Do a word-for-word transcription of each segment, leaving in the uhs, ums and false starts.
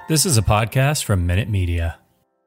This is a podcast from Minute Media.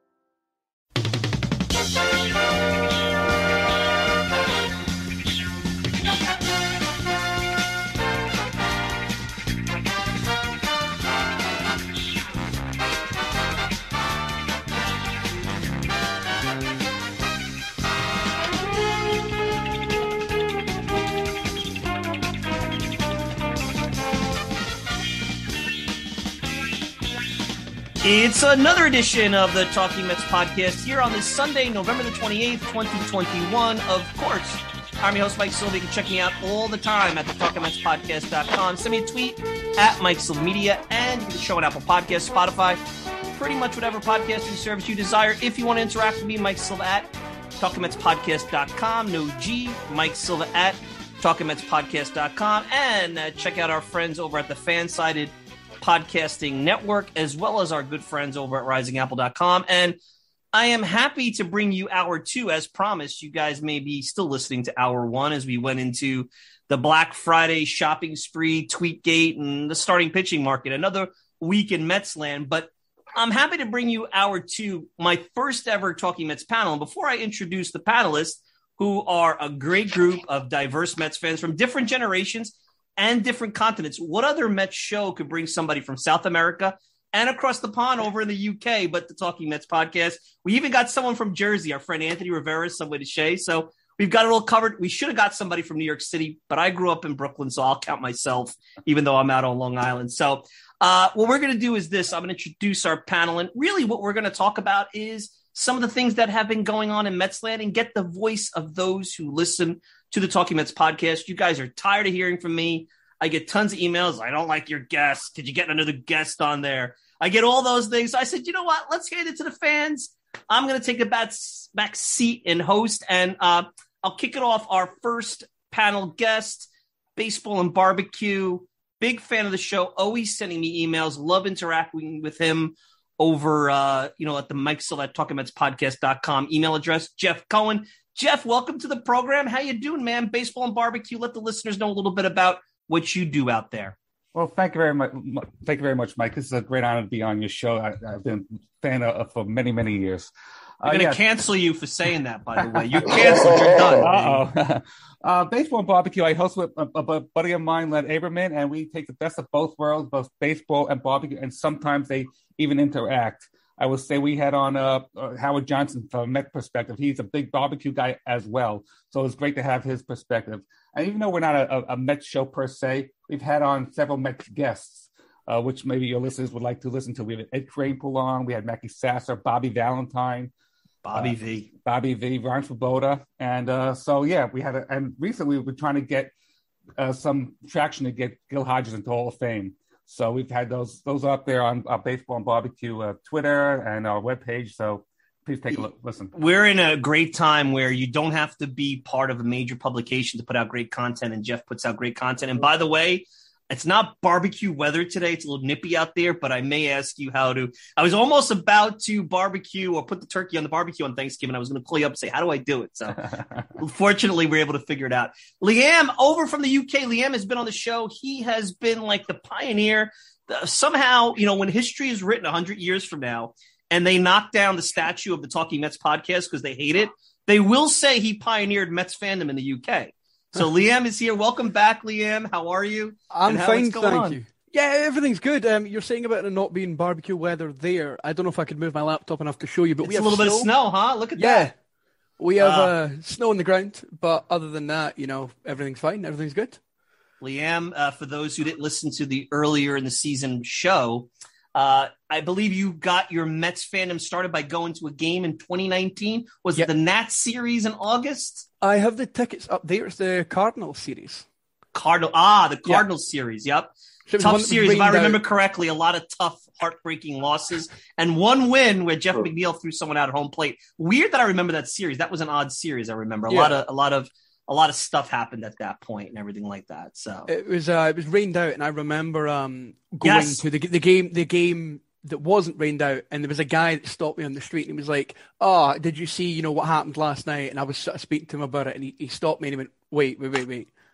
It's another edition of the Talking Mets podcast here on this Sunday, November the twenty-eighth, twenty twenty-one. Of course, I'm your host, Mike Silva. You can check me out all the time at the talking mets podcast dot com. Send me a tweet at Mike Silva Media, and you can show on Apple Podcasts, Spotify, pretty much whatever podcasting service you desire. If you want to interact with me, Mike Silva at talking mets podcast dot com. No G, Mike Silva at talking mets podcast dot com. And uh, check out our friends over at the Fansided Podcasting Network, as well as our good friends over at rising apple dot com. And I am happy to bring you hour two. As promised, you guys may be still listening to hour one as we went into the Black Friday shopping spree, Tweetgate, and the starting pitching market. Another week in Mets land, but I'm happy to bring you hour two, my first ever Talking Mets panel. And before I introduce the panelists, who are a great group of diverse Mets fans from different generations and different continents, what other Mets show could bring somebody from South America and across the pond over in the U K, but the Talking Mets podcast? We even got someone from Jersey, our friend Anthony Rivera, Subway to Shea. So we've got it all covered. We should have got somebody from New York City, but I grew up in Brooklyn, so I'll count myself, even though I'm out on Long Island. So uh, what we're going to do is this. I'm going to introduce our panel, and really what we're going to talk about is some of the things that have been going on in Metsland and get the voice of those who listen to the Talking Mets podcast. You guys are tired of hearing from me. I get tons of emails. I don't like your guest. Could you get another guest on there? I get all those things. So I said, you know what? Let's hand it to the fans. I'm going to take a back, back seat and host, and uh, I'll kick it off. Our first panel guest, Baseball and Barbecue. Big fan of the show. Always sending me emails. Love interacting with him over, uh, you know, at the Mike Silva at talking mets podcast dot com email address. Jeff Cohen. Jeff, welcome to the program. How you doing, man? Baseball and Barbecue. Let the listeners know a little bit about what you do out there. Well, thank you very much. Thank you very much, Mike. This is a great honor to be on your show. I, I've been a fan of for many, many years. I'm going to uh, yeah. cancel you for saying that, by the way. You're canceled. You're done. Uh-oh. uh, Baseball and Barbecue, I host with a, a buddy of mine, Len Aberman, and we take the best of both worlds, both baseball and barbecue, and sometimes they even interact. I would say we had on uh, uh, Howard Johnson from a Met perspective. He's a big barbecue guy as well, so it's great to have his perspective. And even though we're not a, a, a Met show per se, we've had on several Met guests, uh, which maybe your listeners would like to listen to. We had Ed Kranepool on, we had Mackie Sasser, Bobby Valentine, Bobby uh, V, Bobby V, Ron Swoboda, and uh, so yeah, we had. A, and recently we were trying to get uh, some traction to get Gil Hodges into Hall of Fame. So we've had those those up there on our Baseball and Barbecue uh, Twitter and our webpage. So please take a look, listen. We're in a great time where you don't have to be part of a major publication to put out great content, and Jeff puts out great content. And by the way, it's not barbecue weather today. It's a little nippy out there, but I may ask you how to. I was almost about to barbecue or put the turkey on the barbecue on Thanksgiving. I was going to call you up and say, how do I do it? So fortunately, we we're able to figure it out. Liam, over from the U K, Liam has been on the show. He has been like the pioneer. The, somehow, you know, when history is written one hundred years from now and they knock down the statue of the Talking Mets podcast because they hate it, they will say he pioneered Mets fandom in the U K. So Liam is here. Welcome back, Liam. How are you? I'm how fine, thank on? you. Yeah, everything's good. Um, you're saying about it not being barbecue weather there. I don't know if I could move my laptop enough to show you, but it's we have a little snow. bit of snow, huh? Look at yeah. that. We have uh, uh, snow on the ground, but other than that, you know, everything's fine. Everything's good. Liam, uh, for those who didn't listen to the earlier in the season show, uh, I believe you got your Mets fandom started by going to a game in twenty nineteen. Was yep. it the Nats series in August? I have the tickets up there. It's the Cardinal series. Cardinal, ah, the Cardinal yep. series. Yep. So tough series. If I remember out. correctly, a lot of tough, heartbreaking losses and one win where Jeff McNeil threw someone out at home plate. Weird that I remember that series. That was an odd series. I remember a yeah. lot of, a lot of, a lot of stuff happened at that point and everything like that. So it was, uh, it was rained out, and I remember um, going yes. to the the game, the game. that wasn't rained out, and there was a guy that stopped me on the street and he was like, oh, did you see, you know, what happened last night? And I was sort of speaking to him about it, and he, he stopped me and he went, wait, wait, wait, wait.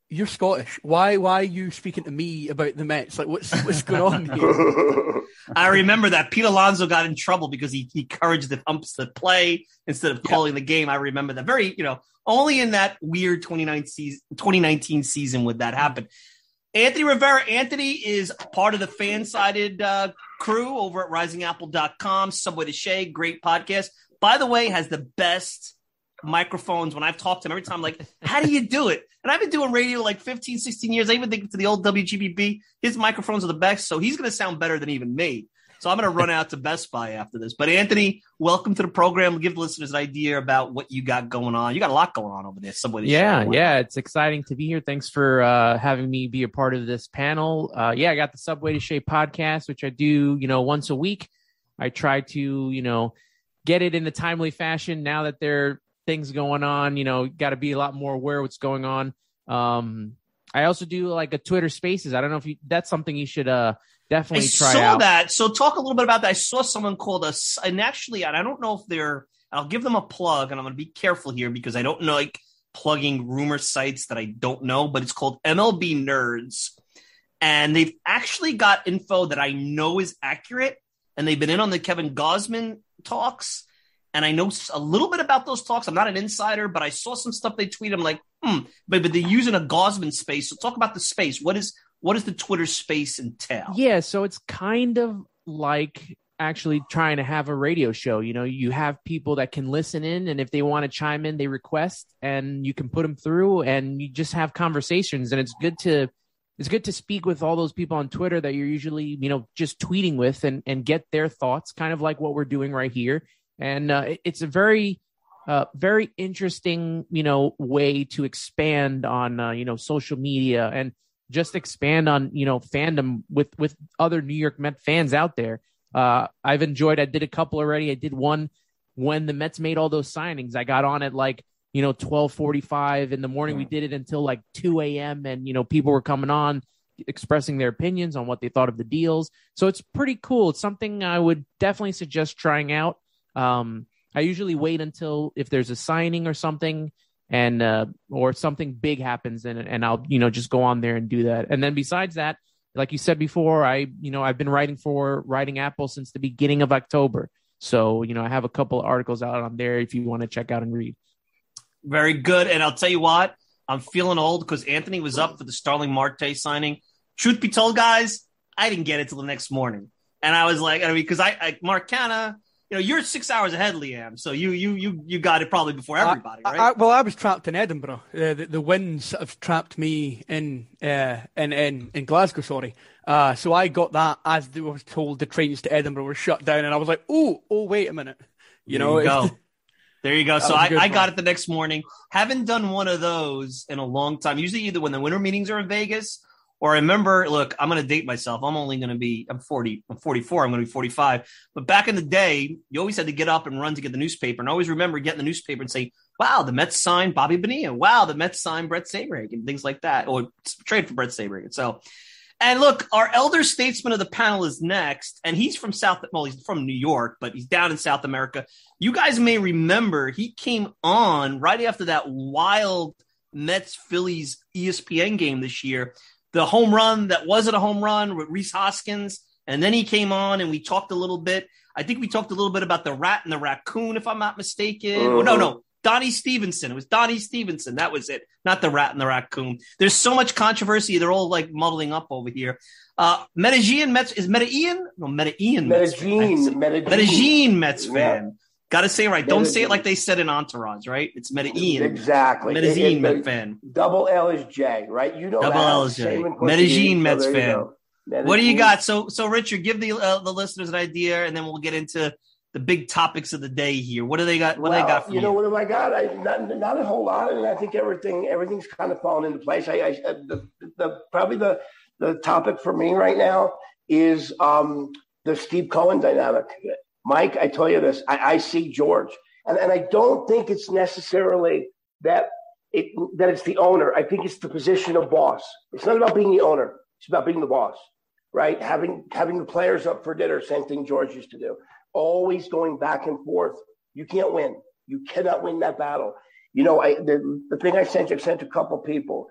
you're Scottish. Why why are you speaking to me about the Mets? Like, what's what's going on here? I remember that Pete Alonso got in trouble because he, he encouraged the umps to play instead of calling yeah. the game. I remember that. Very, you know, only in that weird twenty nineteen season would that happen. Anthony Rivera. Anthony is part of the fan-sided uh, crew over at rising apple dot com. Subway to Shea, great podcast. By the way, has the best microphones. When I've talked to him every time, I'm like, how do you do it? And I've been doing radio like fifteen, sixteen years. I even think to the old W G B B, his microphones are the best. So he's going to sound better than even me. So I'm going to run out to Best Buy after this. But Anthony, welcome to the program. Give the listeners an idea about what you got going on. You got a lot going on over there. Subway to yeah, Shea. yeah. It's exciting to be here. Thanks for uh, having me be a part of this panel. Uh, yeah, I got the Subway to Shea podcast, which I do, you know, once a week. I try to, you know, get it in a timely fashion now that there are things going on, you know, got to be a lot more aware of what's going on. Um, I also do like a Twitter Spaces. I don't know if you, that's something you should uh, definitely I try saw out. that. So talk a little bit about that. I saw someone called us, and actually, and I don't know if they're, I'll give them a plug, and I'm going to be careful here because I don't know, like plugging rumor sites that I don't know, but it's called M L B Nerds. And they've actually got info that I know is accurate. And they've been in on the Kevin Gausman talks. And I know a little bit about those talks. I'm not an insider, but I saw some stuff they tweeted. I'm like, hmm, but, but they're using a Gausman space. So talk about the space. What is what does the Twitter space entail? Yeah, so it's kind of like actually trying to have a radio show. You know, you have people that can listen in, and if they want to chime in, they request, and you can put them through, and you just have conversations. And it's good to it's good to speak with all those people on Twitter that you're usually, you know, just tweeting with, and and get their thoughts, kind of like what we're doing right here. And uh, it's a very, uh, very interesting, you know, way to expand on, uh, you know, social media and just expand on, you know, fandom with, with other New York Met fans out there. Uh, I've enjoyed, I did a couple already. I did one when the Mets made all those signings. I got on at like, you know, twelve forty-five in the morning. We did it until like two a.m. and, you know, people were coming on expressing their opinions on what they thought of the deals. So it's pretty cool. It's something I would definitely suggest trying out. Um, I usually wait until if there's a signing or something and, uh, or something big happens and, and I'll, you know, just go on there and do that. And then besides that, like you said before, I, you know, I've been writing for Writing Apple since the beginning of October. So, you know, I have a couple of articles out on there if you want to check out and read. Very good. And I'll tell you what, I'm feeling old because Anthony was up for the Starling Marte signing. Truth be told, guys, I didn't get it till the next morning. And I was like, I mean, because I, I Marcana, you know, you're six hours ahead, Liam. So you you you you got it probably before everybody, I, right? I, well, I was trapped in Edinburgh. Uh, the, the winds have trapped me in uh, in, in in Glasgow. Sorry. Uh, so I got that as I was told the trains to Edinburgh were shut down, and I was like, oh, oh, wait a minute. You there know, you go. There you go. So I, I got it the next morning. Haven't done one of those in a long time. Usually either when the winter meetings are in Vegas. Or I remember, look, I'm going to date myself. I'm only going to be, I'm forty, I'm forty-four. I'm going to be forty-five. But back in the day, you always had to get up and run to get the newspaper. And I always remember getting the newspaper and say, wow, the Mets signed Bobby Bonilla. Wow, the Mets signed Brett Saberhagen and things like that. Or trade for Brett Saberhagen. So, and look, our elder statesman of the panel is next. And he's from South, well, he's from New York, but he's down in South America. You guys may remember he came on right after that wild Mets-Phillies E S P N game this year. The home run that wasn't a home run with Rhys Hoskins. And then he came on and we talked a little bit. I think we talked a little bit about the rat and the raccoon, if I'm not mistaken. Uh-huh. Oh, no, no. Donnie Stevenson. It was Donnie Stevenson. That was it. Not the rat and the raccoon. There's so much controversy. They're all like muddling up over here. Uh, Medellin Mets. Is Medellin? No, Medellin Mets. Medellin. Medellin. Medellin Mets fan. Yeah. Got to say it right. Medellin. Don't say it like they said in Entourage, right? It's Medellin. Exactly. Medellin Met Met fan. Double L is J, right? You know Double that. L is J. Medellin Mets so fan. What do you got? So, so Richard, give the uh, the listeners an idea, and then we'll get into the big topics of the day here. What do they got? What well, do they got for you? You know what have I got? I not not a whole lot, and I think everything everything's kind of fallen into place. I, I the, the probably the the topic for me right now is um, the Steve Cohen dynamic. Mike, I tell you this, I, I see George. And, and I don't think it's necessarily that it that it's the owner. I think it's the position of boss. It's not about being the owner. It's about being the boss, right? Having having the players up for dinner, same thing George used to do. Always going back and forth. You can't win. You cannot win that battle. You know, I the, the thing I sent, I sent a couple people.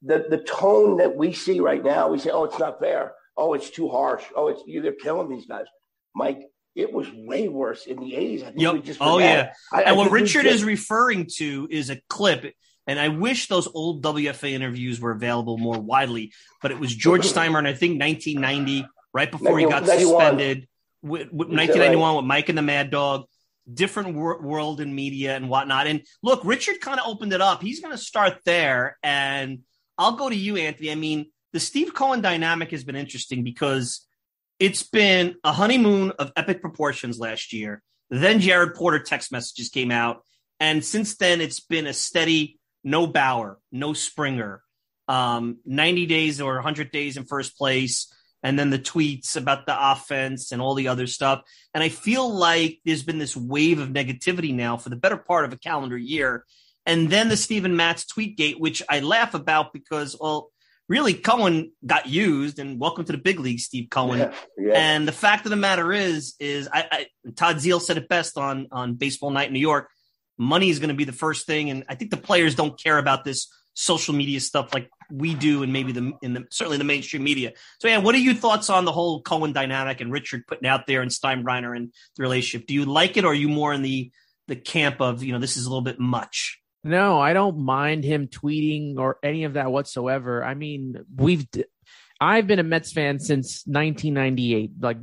the, the tone that we see right now, we say, oh, it's not fair. Oh, it's too harsh. Oh, it's they're killing these guys. Mike, it was way worse in the eighties. I think yep. we just oh, yeah. I, and I what Richard just, is referring to is a clip, and I wish those old W F A interviews were available more widely, but it was George Steinbrenner in, I think, nineteen ninety, right before he got suspended, with, with nineteen ninety-one right. with Mike and the Mad Dog, different wor- world in media and whatnot. And look, Richard kind of opened it up. He's going to start there, and I'll go to you, Anthony. I mean, the Steve Cohen dynamic has been interesting because it's been a honeymoon of epic proportions last year. Then Jared Porter text messages came out. And since then, it's been a steady no Bauer, no Springer, um, ninety days or one hundred days in first place. And then the tweets about the offense and all the other stuff. And I feel like there's been this wave of negativity now for the better part of a calendar year. And then the Steven Matz tweetgate, which I laugh about because, well, really, Cohen got used, and welcome to the big league, Steve Cohen. Yeah, yeah. And the fact of the matter is, is I, I Todd Zeal said it best on, on Baseball Night in New York. Money is going to be the first thing, and I think the players don't care about this social media stuff like we do, and maybe the in the certainly the mainstream media. So, yeah, what are your thoughts on the whole Cohen dynamic and Richard putting out there and Steinbrenner and the relationship? Do you like it, or are you more in the the camp of, you know, this is a little bit much? No, I don't mind him tweeting or any of that whatsoever. I mean, we've, I've been a Mets fan since nineteen ninety-eight, like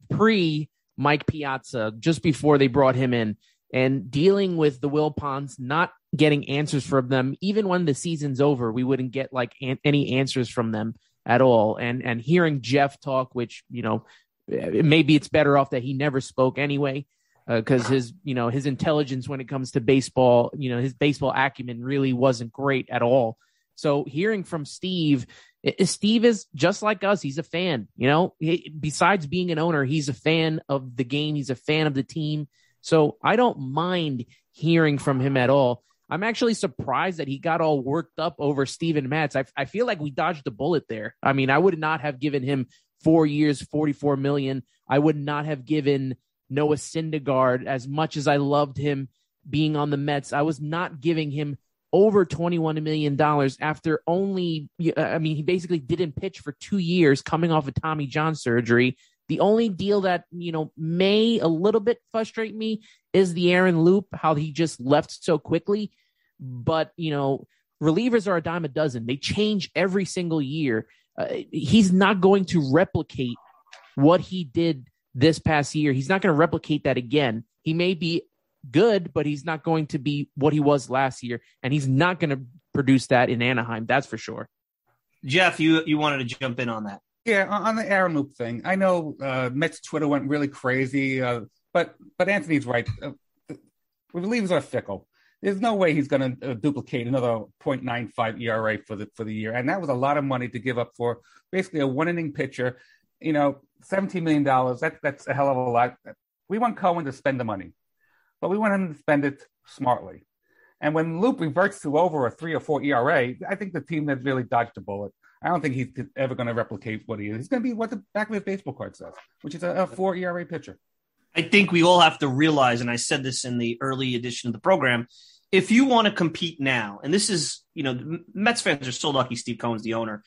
pre Mike Piazza, just before they brought him in, and dealing with the Wilpons, not getting answers from them. Even when the season's over, we wouldn't get like an- any answers from them at all. And, and hearing Jeff talk, which, you know, maybe it's better off that he never spoke anyway. Because uh, his, you know, his intelligence when it comes to baseball, you know, his baseball acumen really wasn't great at all. So hearing from Steve, Steve is just like us. He's a fan, you know, he, besides being an owner, he's a fan of the game. He's a fan of the team. So I don't mind hearing from him at all. I'm actually surprised that he got all worked up over Steven Matz. I, I feel like we dodged a bullet there. I mean, I would not have given him four years, forty-four million. I would not have given Noah Syndergaard, as much as I loved him being on the Mets, I was not giving him over twenty-one million dollars after only, I mean, he basically didn't pitch for two years coming off of Tommy John surgery. The only deal that, you know, may a little bit frustrate me is the Aaron Loop, how he just left so quickly. But, you know, relievers are a dime a dozen. They change every single year. Uh, he's not going to replicate what he did this past year. He's not going to replicate that again. He may be good, but he's not going to be what he was last year, and he's not going to produce that in Anaheim. That's for sure. Jeff, you you wanted to jump in on that. Yeah, on the Aaron Loop thing. I know uh, Mets Twitter went really crazy, uh, but but Anthony's right. Uh, relievers are fickle. There's no way he's going to uh, duplicate another point nine five E R A for the for the year, and that was a lot of money to give up for basically a one inning pitcher. You know, seventeen million dollars, that, that's a hell of a lot. We want Cohen to spend the money, but we want him to spend it smartly. And when Loop reverts to over a three or four E R A, I think the team has really dodged a bullet. I don't think he's ever going to replicate what he is. He's going to be what the back of his baseball card says, which is a, a four E R A pitcher. I think we all have to realize, and I said this in the early edition of the program, if you want to compete now, and this is, you know, Mets fans are so lucky Steve Cohen's the owner,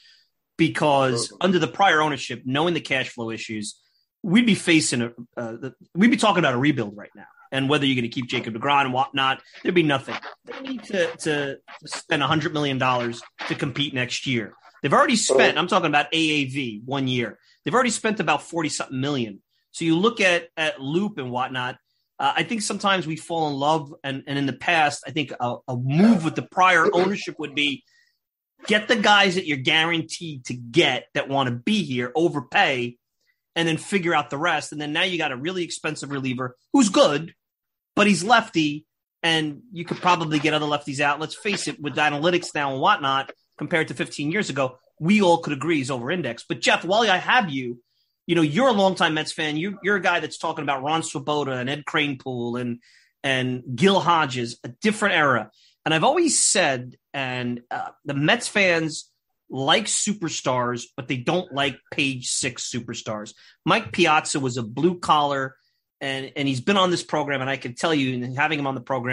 because under the prior ownership, knowing the cash flow issues, we'd be facing a, uh, the, we'd be talking about a rebuild right now. And whether you're going to keep Jacob deGrom and whatnot, there'd be nothing. They need to, to spend one hundred million dollars to compete next year. They've already spent, I'm talking about A A V, one year. They've already spent about forty-something million. So you look at, at Loop and whatnot, uh, I think sometimes we fall in love, and, and in the past, I think a, a move with the prior ownership would be, get the guys that you're guaranteed to get that want to be here, overpay, and then figure out the rest. And then now you got a really expensive reliever who's good, but he's lefty, and you could probably get other lefties out. Let's face it, with analytics now and whatnot, compared to fifteen years ago, we all could agree he's over-indexed. But, Jeff, while I have you, you know, you're a longtime Mets fan. You, you're a guy that's talking about Ron Swoboda and Ed Kranepool and, and Gil Hodges, a different era. And I've always said, and uh, the Mets fans like superstars, but they don't like page six superstars. Mike Piazza was a blue collar, and, and he's been on this program, and I can tell you, and having him on the program,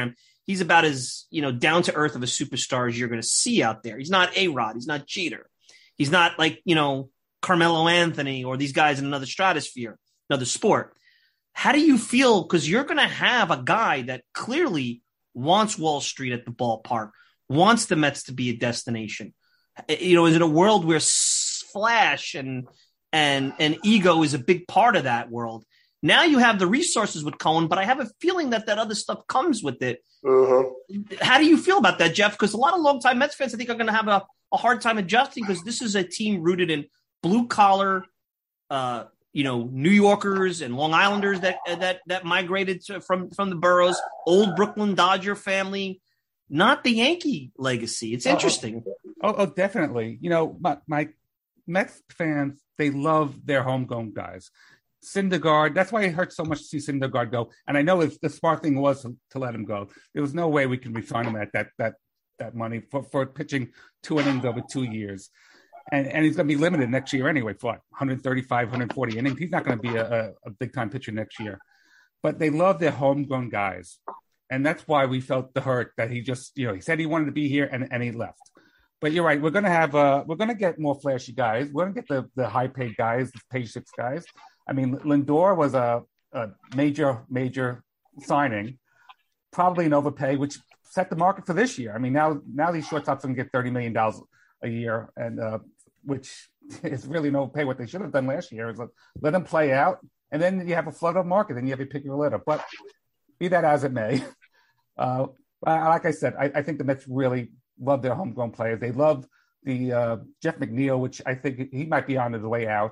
he's about as, you know, down to earth of a superstar as you're going to see out there. He's not A-Rod. He's not Jeter. He's not like, you know, Carmelo Anthony or these guys in another stratosphere, another sport. How do you feel? Because you're going to have a guy that clearly wants Wall Street at the ballpark, wants the Mets to be a destination. You know, is it a world where flash and and and ego is a big part of that world? Now you have the resources with Cohen, but I have a feeling that that other stuff comes with it. Mm-hmm. How do you feel about that, Jeff? Because a lot of longtime Mets fans, I think, are going to have a, a hard time adjusting because this is a team rooted in blue collar, uh, you know, New Yorkers and Long Islanders that that that migrated to, from from the boroughs, old Brooklyn Dodger family, not the Yankee legacy. It's interesting. Oh, oh definitely. You know, my, my Mets fans, they love their homegrown guys. Syndergaard, that's why it hurts so much to see Syndergaard go. And I know if the smart thing was to, to let him go. There was no way we could resign him at that that that money for, for pitching two innings over two years. And and he's going to be limited next year anyway for what, one thirty-five, one forty innings. He's not going to be a, a, a big-time pitcher next year. But they love their homegrown guys. And that's why we felt the hurt that he just, you know, he said he wanted to be here and, and he left. But you're right. We're going to have, uh, we're going to get more flashy guys. We're going to get the, the high-paid guys, the page six guys. I mean, Lindor was a, a major, major signing, probably an overpay, which set the market for this year. I mean, now now these shortstops can get thirty million dollars a year, and uh, which is really no pay. What they should have done last year is let, let them play out, and then you have a flood of market, and you have to pick your litter. But be that as it may, uh, like I said, I, I think the Mets really love their homegrown players. They love the uh, Jeff McNeil, which I think he might be on his way out.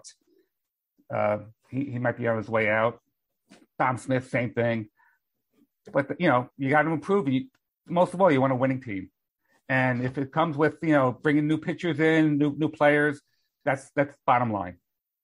Uh, he, he might be on his way out. Tom Smith, same thing. But, you know, you got to improve. You, most of all, you want a winning team. And if it comes with, you know, bringing new pitchers in, new new players, that's that's bottom line.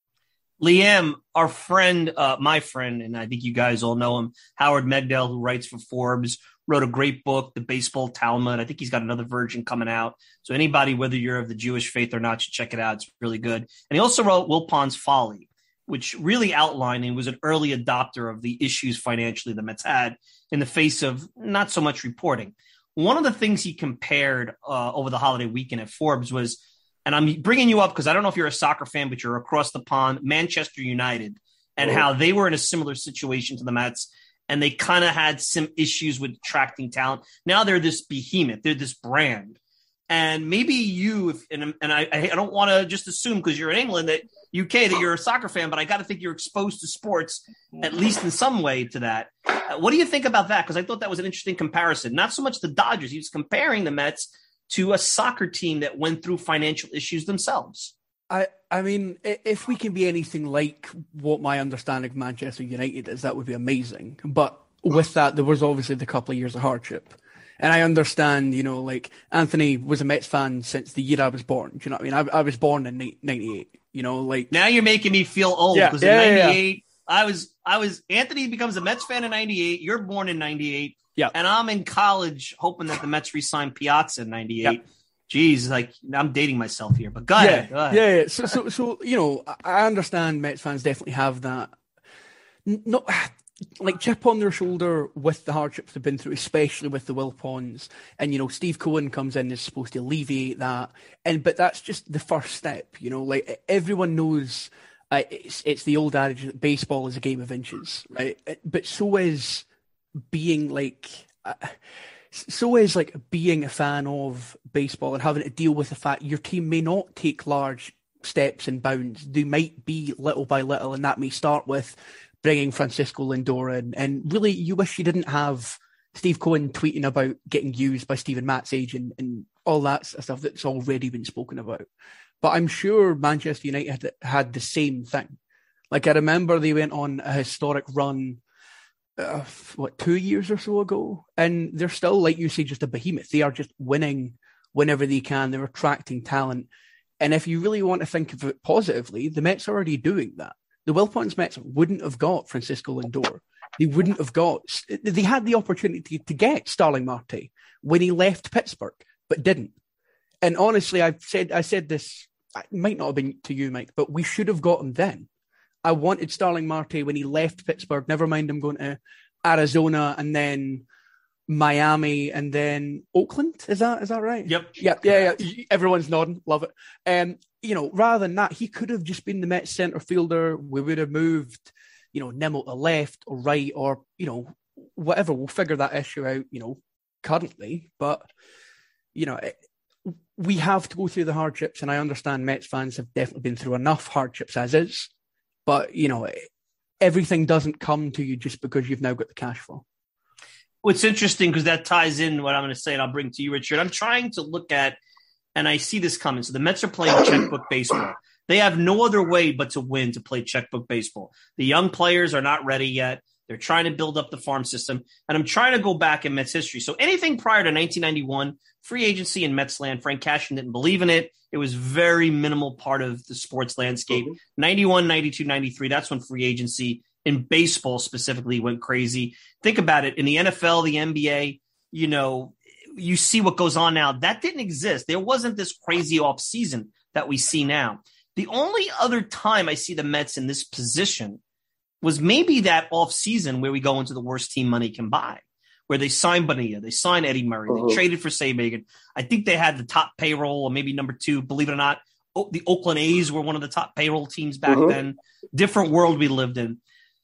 Liam, our friend, uh, my friend, and I think you guys all know him, Howard Megdal, who writes for Forbes, wrote a great book, The Baseball Talmud. I think he's got another version coming out. So anybody, whether you're of the Jewish faith or not, should check it out. It's really good. And he also wrote Wilpon's Folly, which really outlined and was an early adopter of the issues financially the Mets had in the face of not so much reporting. One of the things he compared uh, over the holiday weekend at Forbes was, and I'm bringing you up because I don't know if you're a soccer fan, but you're across the pond, Manchester United, and oh. how they were in a similar situation to the Mets, and they kind of had some issues with attracting talent. Now they're this behemoth. They're this brand. And maybe you, if, and, and I, I don't want to just assume because you're in England, that U K, that you're a soccer fan, but I got to think you're exposed to sports, at least in some way to that. Uh, what do you think about that? Because I thought that was an interesting comparison. Not so much the Dodgers. He was comparing the Mets to a soccer team that went through financial issues themselves. I, I mean, if we can be anything like what my understanding of Manchester United is, that would be amazing. But with that, there was obviously the couple of years of hardship. And I understand, you know, like Anthony was a Mets fan since the year I was born. Do you know what I mean? I, I was born in ninety-eight, you know, like. Now you're making me feel old because yeah, yeah, in ninety-eight, yeah. I was, I was, Anthony becomes a Mets fan in ninety-eight. You're born in ninety-eight. Yeah. And I'm in college hoping that the Mets re-sign Piazza in ninety-eight. Yep. Jeez, like I'm dating myself here, but go yeah, ahead. Go ahead. Yeah, yeah. So, so, so, you know, I understand Mets fans definitely have that. Not like chip on their shoulder with the hardships they've been through, especially with the Wilpons. And, you know, Steve Cohen comes in and is supposed to alleviate that. And, but that's just the first step, you know, like everyone knows uh, it's, it's the old adage that baseball is a game of inches, right? But so is being like, uh, so is like being a fan of baseball and having to deal with the fact your team may not take large steps and bounds. They might be little by little, and that may start with bringing Francisco Lindor in. And really, you wish you didn't have Steve Cohen tweeting about getting used by Steven Matt's agent and all that stuff that's already been spoken about. But I'm sure Manchester United had, had the same thing. Like, I remember they went on a historic run, uh, what, two years or so ago? And they're still, like you say, just a behemoth. They are just winning whenever they can. They're attracting talent. And if you really want to think of it positively, the Mets are already doing that. The Wilpons Mets wouldn't have got Francisco Lindor. They wouldn't have got... They had the opportunity to get Starling Marte when he left Pittsburgh, but didn't. And honestly, I've said I said this, it might not have been to you, Mike, but we should have got him then. I wanted Starling Marte when he left Pittsburgh, never mind him going to Arizona and then Miami, and then Oakland. Is that is that right? Yep. Yeah, yeah, yeah. Everyone's nodding. Love it. Um, you know, rather than that, he could have just been the Mets center fielder. We would have moved, you know, Nimmo to left or right or, you know, whatever. We'll figure that issue out, you know, currently. But, you know, it, we have to go through the hardships, and I understand Mets fans have definitely been through enough hardships as is. But, you know, everything doesn't come to you just because you've now got the cash flow. What's interesting, because that ties in what I'm going to say, and I'll bring to you, Richard. I'm trying to look at, and I see this coming. So the Mets are playing checkbook baseball. They have no other way but to win to play checkbook baseball. The young players are not ready yet. They're trying to build up the farm system. And I'm trying to go back in Mets history. So anything prior to nineteen ninety-one, free agency in Mets land, Frank Cashen didn't believe in it. It was very minimal part of the sports landscape. Mm-hmm. ninety-one, ninety-two, ninety-three, that's when free agency in baseball specifically went crazy. Think about it. In the N F L, the N B A, you know, you see what goes on now. That didn't exist. There wasn't this crazy off season that we see now. The only other time I see the Mets in this position was maybe that off season where we go into the worst team money can buy, where they signed Bonilla, they signed Eddie Murray, uh-huh. they traded for Sabagan. I think they had the top payroll, or maybe number two, believe it or not. O- the Oakland A's were one of the top payroll teams back uh-huh. then. Different world we lived in.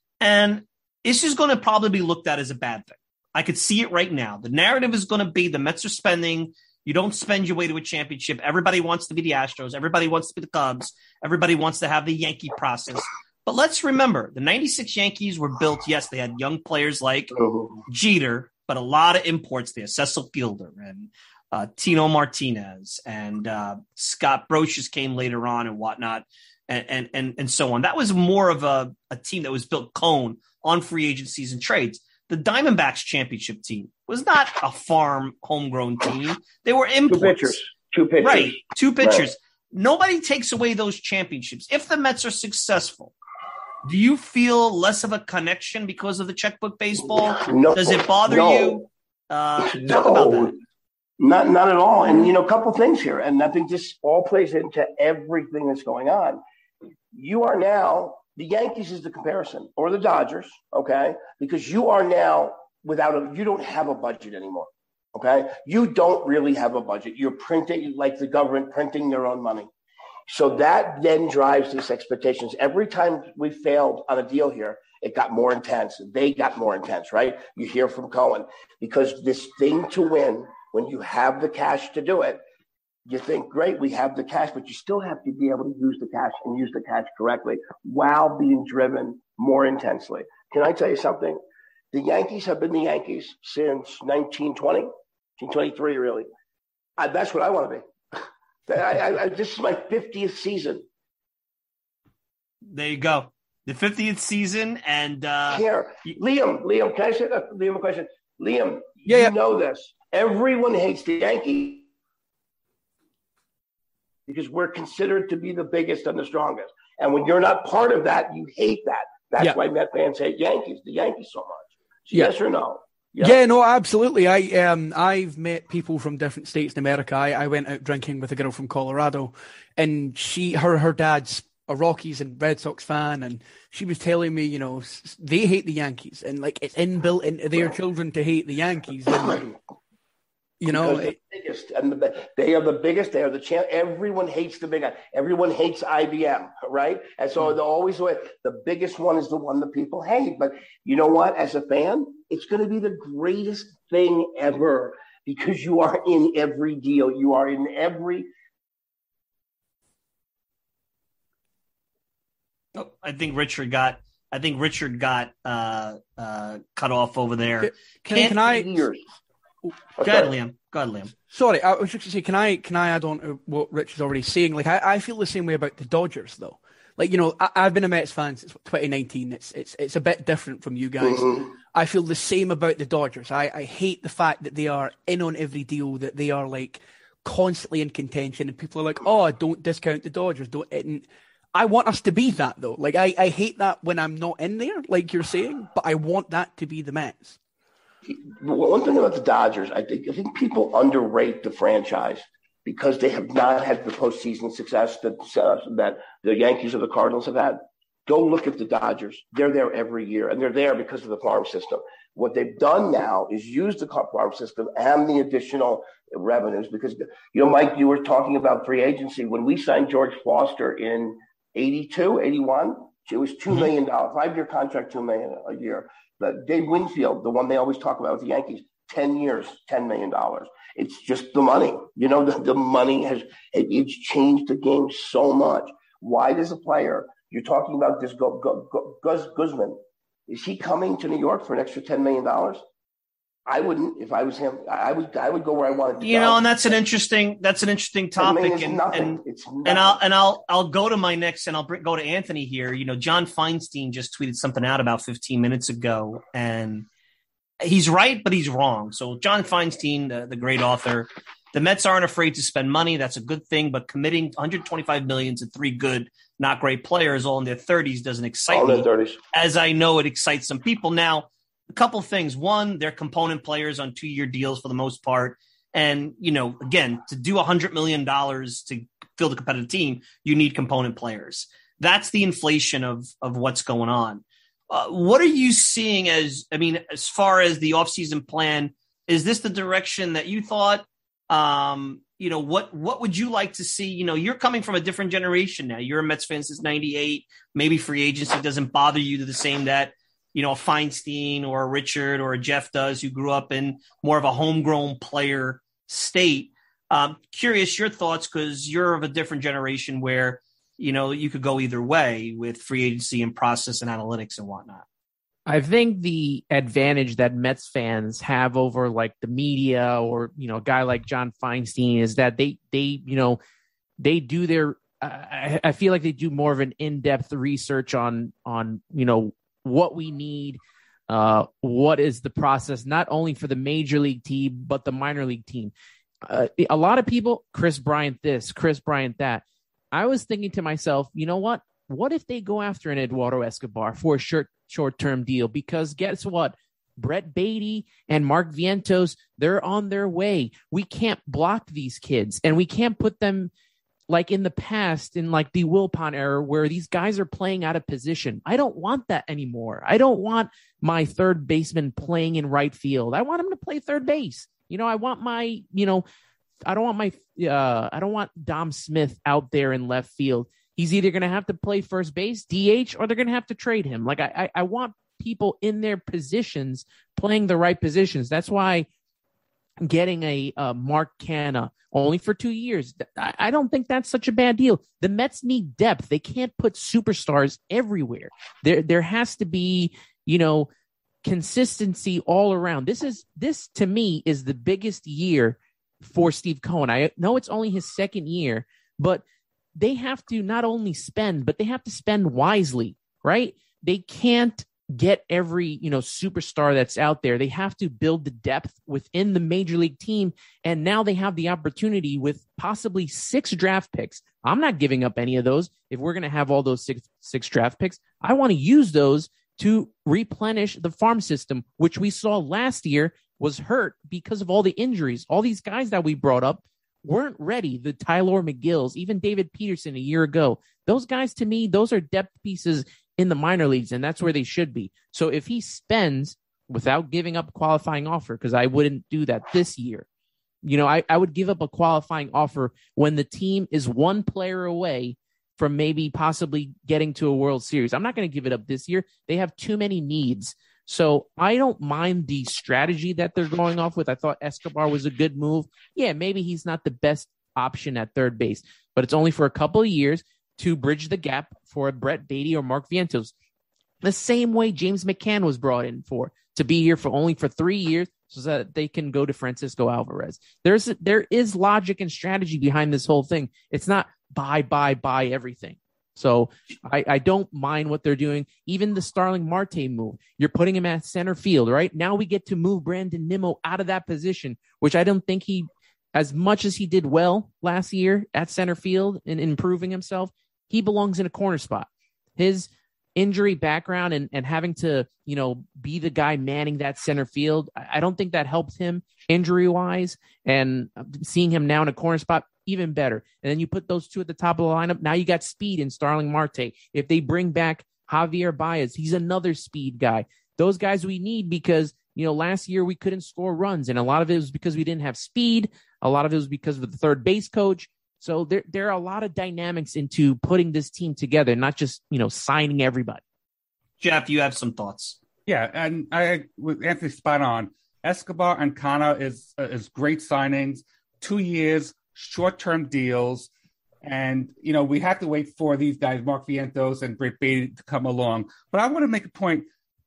And this is going to probably be looked at as a bad thing. I could see it right now. The narrative is going to be the Mets are spending. You don't spend your way to a championship. Everybody wants to be the Astros. Everybody wants to be the Cubs. Everybody wants to have the Yankee process. But let's remember, the ninety-six Yankees were built, yes, they had young players like Jeter, but a lot of imports there. Cecil Fielder and uh, Tino Martinez and uh, Scott Brocious came later on and whatnot. And, and and and so on. That was more of a, a team that was built cone on free agencies and trades. The Diamondbacks championship team was not a farm homegrown team. They were imports. Two pitchers. Two pitchers. Right. Two pitchers. Right. Nobody takes away those championships. If the Mets are successful, do you feel less of a connection because of the checkbook baseball? No. Does it bother no. you? Uh, no. Talk about that. Not, not at all. And, you know, a couple things here. And I think this all plays into everything that's going on. You are now, the Yankees is the comparison, or the Dodgers, okay? Because you are now without a, you don't have a budget anymore, okay? You don't really have a budget. You're printing, like the government printing their own money. So that then drives these expectations. Every time we failed on a deal here, it got more intense. They got more intense, right? You hear from Cohen. Because this thing to win, when you have the cash to do it, you think, great, we have the cash, but you still have to be able to use the cash and use the cash correctly while being driven more intensely. Can I tell you something? The Yankees have been the Yankees since nineteen twenty, nineteen twenty-three, really. I, that's what I want to be. I, I, I, this is my fiftieth season. There you go. The fiftieth season. And uh, Here, Liam, Liam, can I say that? Liam, a question? Liam, yeah, you yeah. know this. Everyone hates the Yankees because we're considered to be the biggest and the strongest. And when you're not part of that, you hate that. That's yeah. why Met fans hate Yankees, the Yankees so much. So yeah. Yes or no? Yeah. yeah, no, absolutely. I um, I've met people from different states in America. I, I went out drinking with a girl from Colorado, and she, her, her dad's a Rockies and Red Sox fan, and she was telling me, you know, they hate the Yankees, and like it's inbuilt into their children to hate the Yankees. And, you know, the biggest, and the, they are the biggest. They are the champ. Everyone hates the big guy. Everyone hates I B M, right? And so they're always the biggest one is the one that people hate. But you know what? As a fan, it's going to be the greatest thing ever because you are in every deal. You are in every. Oh, I think Richard got. I think Richard got uh, uh, cut off over there. Can, can, can I? Years. Go ahead, Liam. Go ahead, Liam. Sorry, I was just going to say, can I can I add on to what Rich is already saying? Like, I, I feel the same way about the Dodgers, though. Like, you know, I, I've been a Mets fan since twenty nineteen. It's it's it's a bit different from you guys. Mm-hmm. I feel the same about the Dodgers. I, I hate the fact that they are in on every deal, that they are, like, constantly in contention, and people are like, oh, don't discount the Dodgers. Don't. And I want us to be that, though. Like, I, I hate that when I'm not in there, like you're saying, but I want that to be the Mets. One thing about the Dodgers, I think I think people underrate the franchise because they have not had the postseason success that uh, that the Yankees or the Cardinals have had. Go look at the Dodgers. They're there every year, and they're there because of the farm system. What they've done now is use the farm system and the additional revenues because, you know, Mike, you were talking about free agency. When we signed George Foster in eighty-two, eighty-one, it was two million dollars, five-year contract, two million dollars a year. But Dave Winfield, the one they always talk about with the Yankees, ten years, ten million dollars. It's just the money. You know, the, the money has, it, it's changed the game so much. Why does a player, you're talking about this Go, Go, Go, Gus Guzman, is he coming to New York for an extra ten million dollars? I wouldn't. If I was him, I would I would go where I wanted to you go. You know, and that's an interesting that's an interesting topic. And, and, and I'll and I'll I'll go to my next and I'll bring, go to Anthony here. You know, John Feinstein just tweeted something out about fifteen minutes ago, and he's right, but he's wrong. So John Feinstein, the, the great author, the Mets aren't afraid to spend money. That's a good thing, but committing one hundred twenty-five million dollars to three good, not great players all in their thirties doesn't excite all me. in their thirties. As I know it excites some people. Now, a couple things. One, they're component players on two-year deals for the most part. And, you know, again, to do one hundred million dollars to field a competitive team, you need component players. That's the inflation of of what's going on. Uh, what are you seeing as, I mean, as far as the offseason plan, is this the direction that you thought? Um, you know, what what would you like to see? You know, you're coming from a different generation now. You're a Mets fan since ninety-eight. Maybe free agency doesn't bother you to the same that, you know, a Feinstein or a Richard or a Jeff does, who grew up in more of a homegrown player state. Um, curious your thoughts, because you're of a different generation where, you know, you could go either way with free agency and process and analytics and whatnot. I think the advantage that Mets fans have over like the media or, you know, a guy like John Feinstein is that they, they, you know, they do their, I, I feel like they do more of an in-depth research on, on, you know, what we need, uh, what is the process, not only for the major league team, but the minor league team. Uh, a lot of people, Chris Bryant this, Chris Bryant that. I was thinking to myself, you know what? What if they go after an Eduardo Escobar for a short, short-term deal? Because guess what? Brett Beatty and Mark Vientos, they're on their way. We can't block these kids, and we can't put them like in the past, in like the Wilpon era, where these guys are playing out of position. I don't want that anymore. I don't want my third baseman playing in right field. I want him to play third base. You know, I want my, you know, I don't want my, uh, I don't want Dom Smith out there in left field. He's either going to have to play first base, D H, or they're going to have to trade him. Like I, I, I want people in their positions playing the right positions. That's why getting a uh, Mark Canha only for two years, I, I don't think that's such a bad deal. The Mets need depth. They can't put superstars everywhere. There, there has to be, you know, consistency all around. This is this to me is the biggest year for Steve Cohen. I know it's only his second year, but they have to not only spend, but they have to spend wisely, right? They can't get every, you know, superstar that's out there. They have to build the depth within the major league team. And now they have the opportunity with possibly six draft picks. I'm not giving up any of those. If we're going to have all those six, six draft picks, I want to use those to replenish the farm system, which we saw last year was hurt because of all the injuries. All these guys that we brought up weren't ready. The Tyler McGills, even David Peterson a year ago, those guys, to me, those are depth pieces in the minor leagues, and that's where they should be. So if he spends without giving up a qualifying offer, because I wouldn't do that this year, you know, I, I would give up a qualifying offer when the team is one player away from maybe possibly getting to a World Series. I'm not going to give it up this year. They have too many needs. So I don't mind the strategy that they're going off with. I thought Escobar was a good move. Yeah, maybe he's not the best option at third base, but it's only for a couple of years to bridge the gap for a Brett Beatty or Mark Vientos. The same way James McCann was brought in for, to be here for only for three years so that they can go to Francisco Alvarez. There's a, there is logic and strategy behind this whole thing. It's not buy, buy, buy everything. So I, I don't mind what they're doing. Even the Starling Marte move, you're putting him at center field, right? Now we get to move Brandon Nimmo out of that position, which I don't think he, as much as he did well last year at center field and improving himself, he belongs in a corner spot. His injury background and, and having to, you know, be the guy manning that center field, I don't think that helps him injury-wise. And seeing him now in a corner spot, even better. And then you put those two at the top of the lineup. Now you got speed in Starling Marte. If they bring back Javier Baez, he's another speed guy. Those guys we need because, you know, last year we couldn't score runs, and a lot of it was because we didn't have speed. A lot of it was because of the third base coach. So there, there are a lot of dynamics into putting this team together, not just, you know, signing everybody. Jeff, you have some thoughts. Yeah, and I with Anthony spot on. Escobar and Kana is uh, is great signings, two years, short-term deals. And, you know, we have to wait for these guys, Mark Vientos and Brett Baty, to come along. But I want to make a point.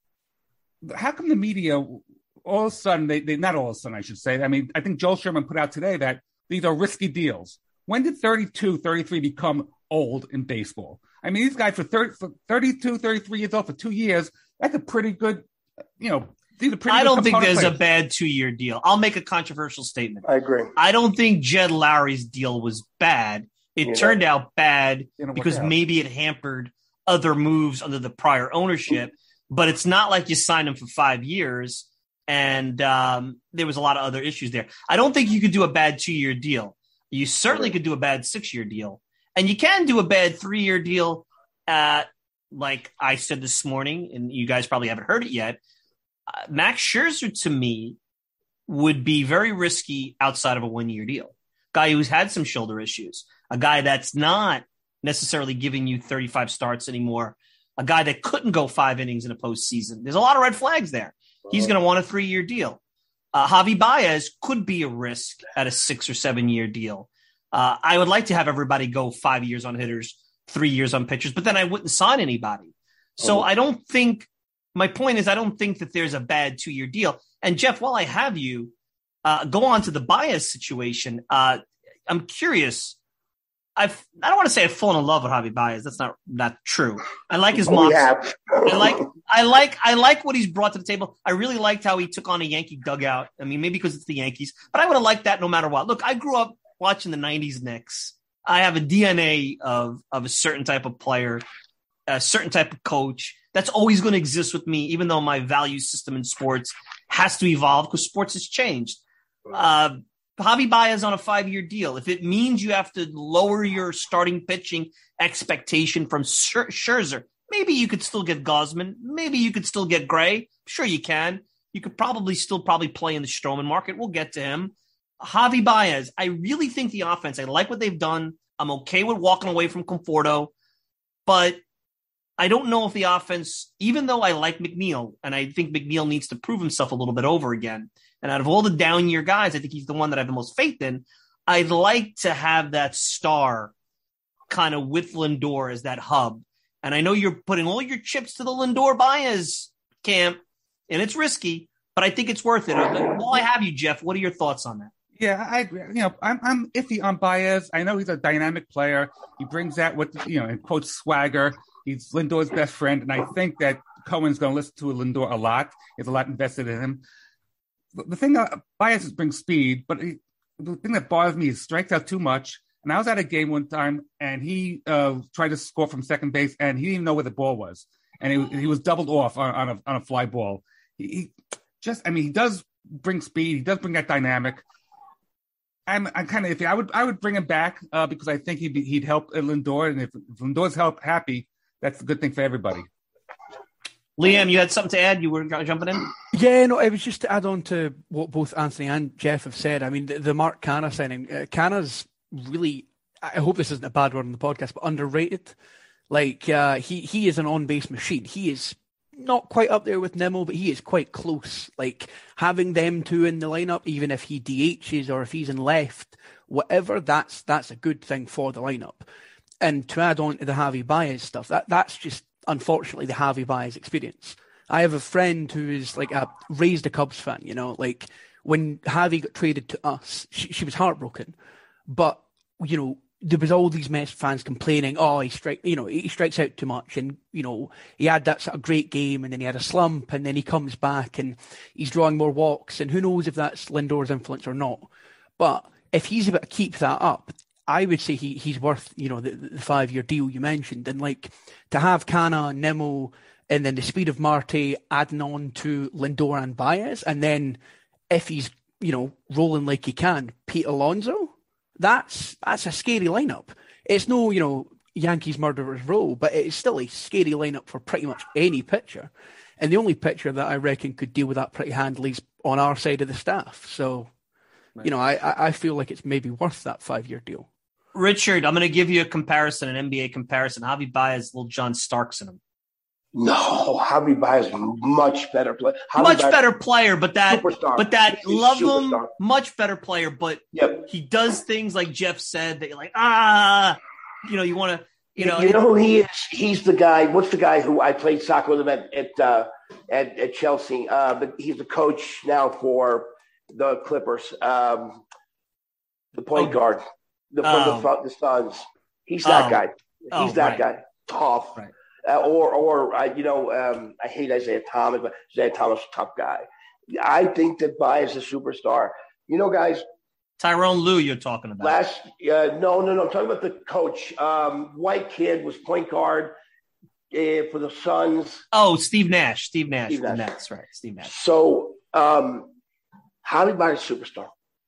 How come the media, all of a sudden, they, they not all of a sudden, I should say, I mean, I think Joel Sherman put out today that these are risky deals. When did thirty-two, thirty-three become old in baseball? I mean, these guys for, thirty, for thirty-two, thirty-three years old for two years, that's a pretty good, you know, these are pretty I good don't think there's players. a bad two-year deal. I'll make a controversial statement. I agree. I don't think Jed Lowry's deal was bad. It You know, turned out bad didn't work because out. maybe it hampered other moves under the prior ownership, but it's not like you signed him for five years and um, there was a lot of other issues there. I don't think you could do a bad two-year deal. You certainly could do a bad six-year deal, and you can do a bad three-year deal at, like I said this morning, and you guys probably haven't heard it yet. Uh, Max Scherzer, to me, would be very risky outside of a one-year deal. Guy who's had some shoulder issues, a guy that's not necessarily giving you thirty-five starts anymore, a guy that couldn't go five innings in a postseason. There's a lot of red flags there. He's going to want a three-year deal. Uh, Javi Baez could be a risk at a six or seven-year deal. Uh, I would like to have everybody go five years on hitters, three years on pitchers, but then I wouldn't sign anybody. So I don't think – my point is I don't think that there's a bad two-year deal. And, Jeff, while I have you, uh, go on to the Baez situation. Uh, I'm curious. I've, I don't want to say I've fallen in love with Javi Baez. That's not not true. I like his We moxie. have. I like I like I like what he's brought to the table. I really liked how he took on a Yankee dugout. I mean, maybe because it's the Yankees, but I would have liked that no matter what. Look, I grew up watching the nineties Knicks. I have a D N A of of a certain type of player, a certain type of coach that's always going to exist with me, even though my value system in sports has to evolve because sports has changed. Uh, Javi Baez on a five-year deal. If it means you have to lower your starting pitching expectation from Scherzer, maybe you could still get Gausman. Maybe you could still get Gray. Sure you can. You could probably still probably play in the Stroman market. We'll get to him. Javi Baez, I really think the offense, I like what they've done. I'm okay with walking away from Conforto, but I don't know if the offense, even though I like McNeil, and I think McNeil needs to prove himself a little bit over again, and out of all the down year guys, I think he's the one that I have the most faith in. I'd like to have that star kind of with Lindor as that hub. And I know you're putting all your chips to the Lindor Baez camp, and it's risky, but I think it's worth it. While I have you, Jeff, what are your thoughts on that? Yeah, I agree. You know, I'm I'm iffy on Baez. I know he's a dynamic player. He brings that with, you know, in quotes, swagger. He's Lindor's best friend, and I think that Cohen's going to listen to Lindor a lot. He has a lot invested in him. The thing that Baez brings speed, but he, the thing that bothers me is strikes out too much. And I was at a game one time, and he uh, tried to score from second base, and he didn't even know where the ball was, and he, he was doubled off on, on a on a fly ball. He, he just, I mean, he does bring speed. He does bring that dynamic. I'm, I'm kind of iffy. I would I would bring him back uh, because I think he'd be, he'd help Lindor, and if, if Lindor's help happy, that's a good thing for everybody. Liam, you had something to add? You were jumping in? Yeah, no, it was just to add on to what both Anthony and Jeff have said. I mean, the, the Mark Canha signing, uh, Canha's really, I hope this isn't a bad word on the podcast, but underrated. Like, uh, he, he is an on-base machine. He is not quite up there with Nimmo, but he is quite close. Like, having them two in the lineup, even if he D Hs or if he's in left, whatever, that's that's a good thing for the lineup. And to add on to the Javi Baez stuff, that that's just, unfortunately, the Javi Baez experience. I have a friend who is like a raised a Cubs fan, you know, like when Javi got traded to us, she, she was heartbroken. But, you know, there was all these Mets fans complaining, oh, he strike, you know, he strikes out too much. And, you know, he had that sort of great game and then he had a slump and then he comes back and he's drawing more walks. And who knows if that's Lindor's influence or not. But if he's able to keep that up, I would say he he's worth, you know, the, the five-year deal you mentioned. And, like, to have Canha, Nimmo, and then the speed of Marte adding on to Lindor and Baez, and then if he's, you know, rolling like he can, Pete Alonso, that's that's a scary lineup. It's no, you know, Yankees murderer's row, but it's still a scary lineup for pretty much any pitcher. And the only pitcher that I reckon could deal with that pretty handily is on our side of the staff. So, right. you know, I, I feel like it's maybe worth that five-year deal. Richard, I'm going to give you a comparison, an N B A comparison. Javi Baez, little John Starks in him. No, Javi Baez is a much better player. Javi much Baez, better player, but that, superstar. but that, He's love superstar. him, much better player, but yep. he does things like Jeff said that you're like, ah, you know, you want to, you know. You know who he is? He's the guy, what's the guy who I played soccer with him at, at, uh, at, at Chelsea, uh, but he's the coach now for the Clippers, um, the point oh. guard. The, oh. the, the Suns. He's that oh. guy. He's oh, that right. guy. Tough. Right. Uh, or, or uh, you know, um, I hate Isaiah Thomas, but Isaiah Thomas is a tough guy. I think that Baez is a superstar. You know, guys. Tyrone Lue, you're talking about. Last, uh, no, no, no. I'm talking about the coach. Um, white kid was point guard uh, for the Suns. Oh, Steve Nash. Steve Nash. Steve Nash. That's right. Steve Nash. So, um, Javi Baez is a superstar.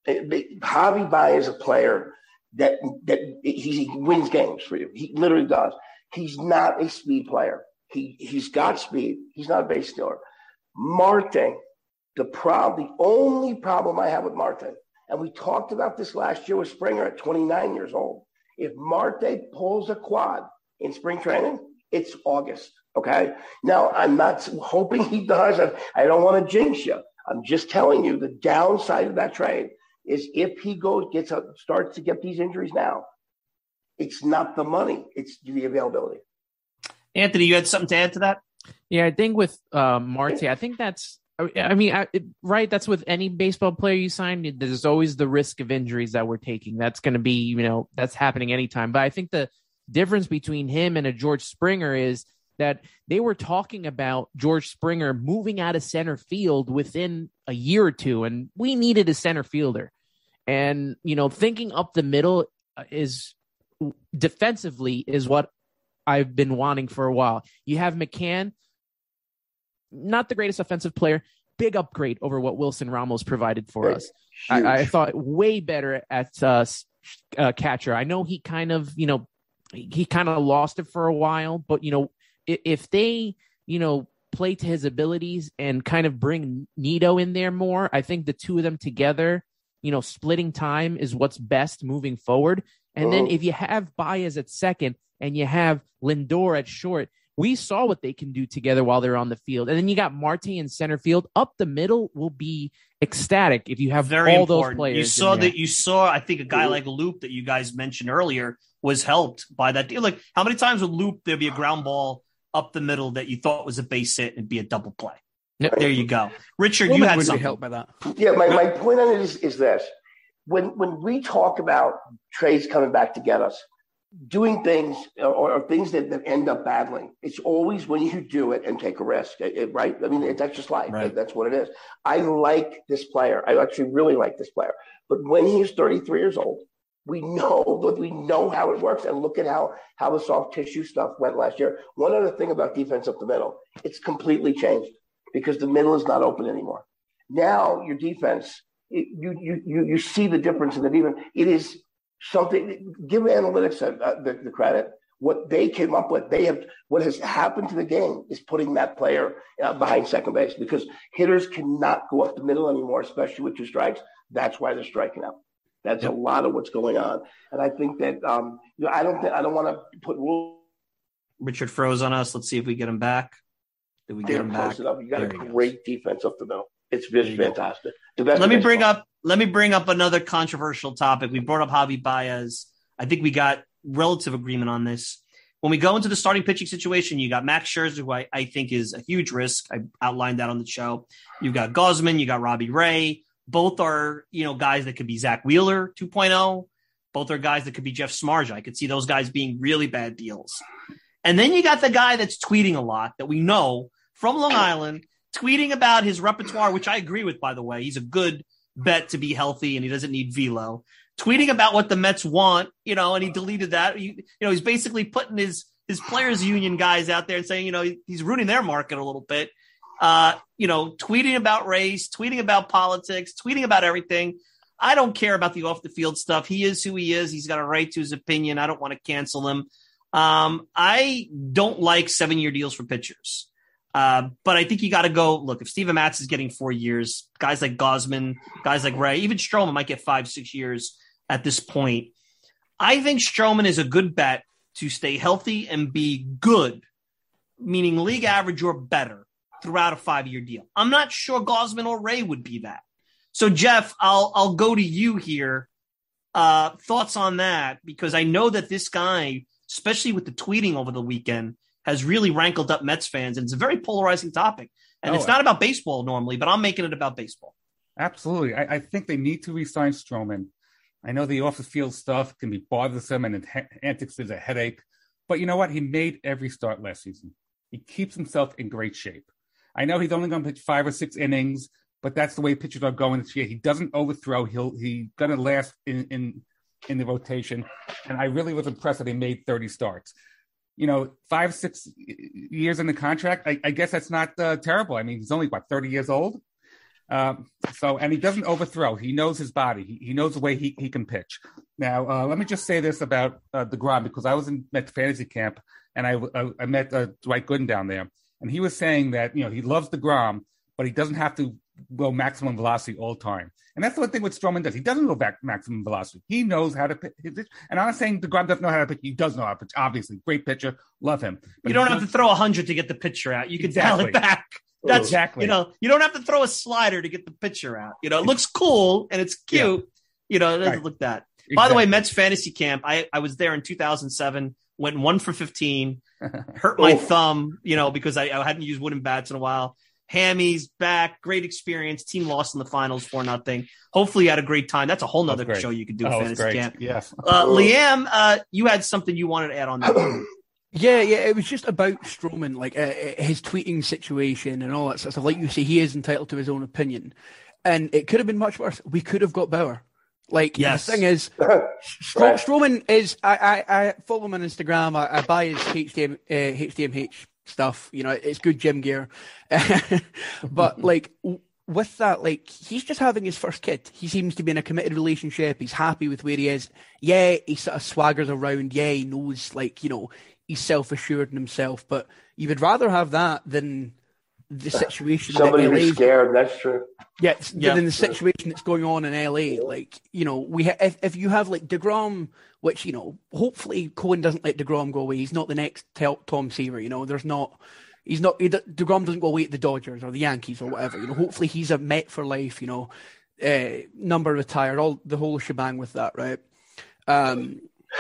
Javi Baez is a player that that he wins games for you. He literally does. He's not a speed player. He he's got speed. He's not a base stealer. Marte, the problem, the only problem I have with Marte, and we talked about this last year with Springer at twenty-nine years old. If Marte pulls a quad in spring training, it's August. Okay. Now I'm not hoping he does. I, I don't want to jinx you. I'm just telling you the downside of that trade is if he goes, gets up, starts to get these injuries now, it's not the money, it's the availability. Anthony, you had something to add to that? Yeah, I think with uh, Marte, I think that's, I mean, I, right, that's with any baseball player you sign, there's always the risk of injuries that we're taking. That's going to be, you know, that's happening anytime. But I think the difference between him and a George Springer is that they were talking about George Springer moving out of center field within a year or two, and we needed a center fielder. And, you know, thinking up the middle is defensively is what I've been wanting for a while. You have McCann, not the greatest offensive player, big upgrade over what Wilson Ramos provided for us. I, I thought way better at uh, uh, catcher. I know he kind of, you know, he kind of lost it for a while, but, you know, if they, you know, play to his abilities and kind of bring Nito in there more, I think the two of them together, you know, splitting time is what's best moving forward. And then if you have Baez at second and you have Lindor at short, we saw what they can do together while they're on the field. And then you got Marte in center field. Up the middle will be ecstatic if you have Very all important. those players. You saw that. You saw, I think, a guy like Loop that you guys mentioned earlier was helped by that deal. Like, how many times would Loop there be a ground ball up the middle that you thought was a base hit and be a double play? Yep. There you go. Richard, Woman you had would something. be helped by that. Yeah, my, my point on it is, is this. When when we talk about trades coming back to get us, doing things or, or things that, that end up battling, it's always when you do it and take a risk, it, it, right? I mean, it, that's just life. Right. That's what it is. I like this player. I actually really like this player. But when he is thirty-three years old, we know we know how it works, and look at how how the soft tissue stuff went last year. One other thing about defense up the middle, it's completely changed because the middle is not open anymore. Now your defense, it, you you you you see the difference in the defense. It is something. Give analytics uh, the, the credit. What they came up with, they have. What has happened to the game is putting that player uh, behind second base because hitters cannot go up the middle anymore, especially with two strikes. That's why they're striking out. That's yep. a lot of what's going on, and I think that um, you know, I don't think I don't want to put rules. Richard froze on us. Let's see if we get him back. Did we get him back? Up. You got there a great goes. defense up the middle. It's just fantastic. The best let me bring ball. up. Let me bring up another controversial topic. We brought up Javi Baez. I think we got relative agreement on this. When we go into the starting pitching situation, you got Max Scherzer, who I, I think is a huge risk. I outlined that on the show. You got Gausman. You got Robbie Ray. Both are, you know, guys that could be Zach Wheeler two point oh. Both are guys that could be Jeff Smarja. I could see those guys being really bad deals. And then you got the guy that's tweeting a lot that we know from Long Island, tweeting about his repertoire, which I agree with, by the way. He's a good bet to be healthy and he doesn't need velo. Tweeting about what the Mets want, you know, and he deleted that. He, you know, he's basically putting his, his players union guys out there and saying, you know, he's ruining their market a little bit. Uh, you know, tweeting about race, tweeting about politics, tweeting about everything. I don't care about the off the field stuff. He is who he is. He's got a right to his opinion. I don't want to cancel him. Um, I don't like seven-year deals for pitchers. Uh, but I think you got to go, look, if Steven Matz is getting four years, guys like Gausman, guys like Ray, even Stroman might get five, six years at this point. I think Stroman is a good bet to stay healthy and be good, meaning league average or better throughout a five-year deal. I'm not sure Gausman or Ray would be that. So, Jeff, I'll I'll go to you here. Uh, thoughts on that? Because I know that this guy, especially with the tweeting over the weekend, has really rankled up Mets fans, and it's a very polarizing topic. And oh, it's not about baseball normally, but I'm making it about baseball. Absolutely. I, I think they need to re-sign Stroman. I know the off-the-field stuff can be bothersome, and antics is a headache. But you know what? He made every start last season. He keeps himself in great shape. I know he's only going to pitch five or six innings, but that's the way pitchers are going this year. He doesn't overthrow. He'll he's going to last in, in in the rotation. And I really was impressed that he made thirty starts. You know, five, six years in the contract, I, I guess that's not uh, terrible. I mean, he's only, what, thirty years old? Um, so, and he doesn't overthrow. He knows his body. He, he knows the way he, he can pitch. Now, uh, let me just say this about uh, DeGrom, because I was in Mets fantasy camp, and I, I, I met uh, Dwight Gooden down there, and he was saying that, you know, he loves DeGrom, but he doesn't have to go maximum velocity all the time. And that's the one thing what Stroman does. He doesn't go back maximum velocity. He knows how to pitch. And I'm not saying DeGrom doesn't know how to pitch. He does know how to pitch, obviously. Great pitcher. Love him. But you don't have to throw one hundred to get the pitcher out. You can exactly. dial it back. That's exactly. You know, you don't have to throw a slider to get the pitcher out. You know, it looks cool and it's cute. Yeah. You know, it doesn't right. look that. Exactly. By the way, Mets fantasy camp, I, I was there in two thousand seven, went one for fifteen, hurt my thumb, you know, because I, I hadn't used wooden bats in a while. Hammy's back, great experience. Team lost in the finals for nothing. Hopefully, you had a great time. That's a whole nother show you could do. Oh, fantasy camp. Yes. Uh, Liam, uh, you had something you wanted to add on that. Yeah, yeah. It was just about Stroman, like uh, his tweeting situation and all that sort of stuff. Like you say, he is entitled to his own opinion, and it could have been much worse. We could have got Bauer. Like yes. the thing is, Stro- Stroman is. I, I, I follow him on Instagram. I, I buy his H D M, uh, H D M H stuff. You know, it's good gym gear. But like with that, like he's just having his first kid. He seems to be in a committed relationship. He's happy with where he is. Yeah, he sort of swaggers around. Yeah, he knows, like, you know, he's self-assured in himself. But you would rather have that than the situation. Somebody who's scared. That's true. Yeah, yeah, than the situation that's going on in L A. Like, you know, we ha- if if you have like DeGrom, which, you know, hopefully Cohen doesn't let DeGrom go away. He's not the next Tom Seaver. You know, there's not. He's not. He, DeGrom doesn't go away at the Dodgers or the Yankees or whatever. You know, hopefully he's a Met for life. You know, uh, number retired, all the whole shebang with that, right? Um,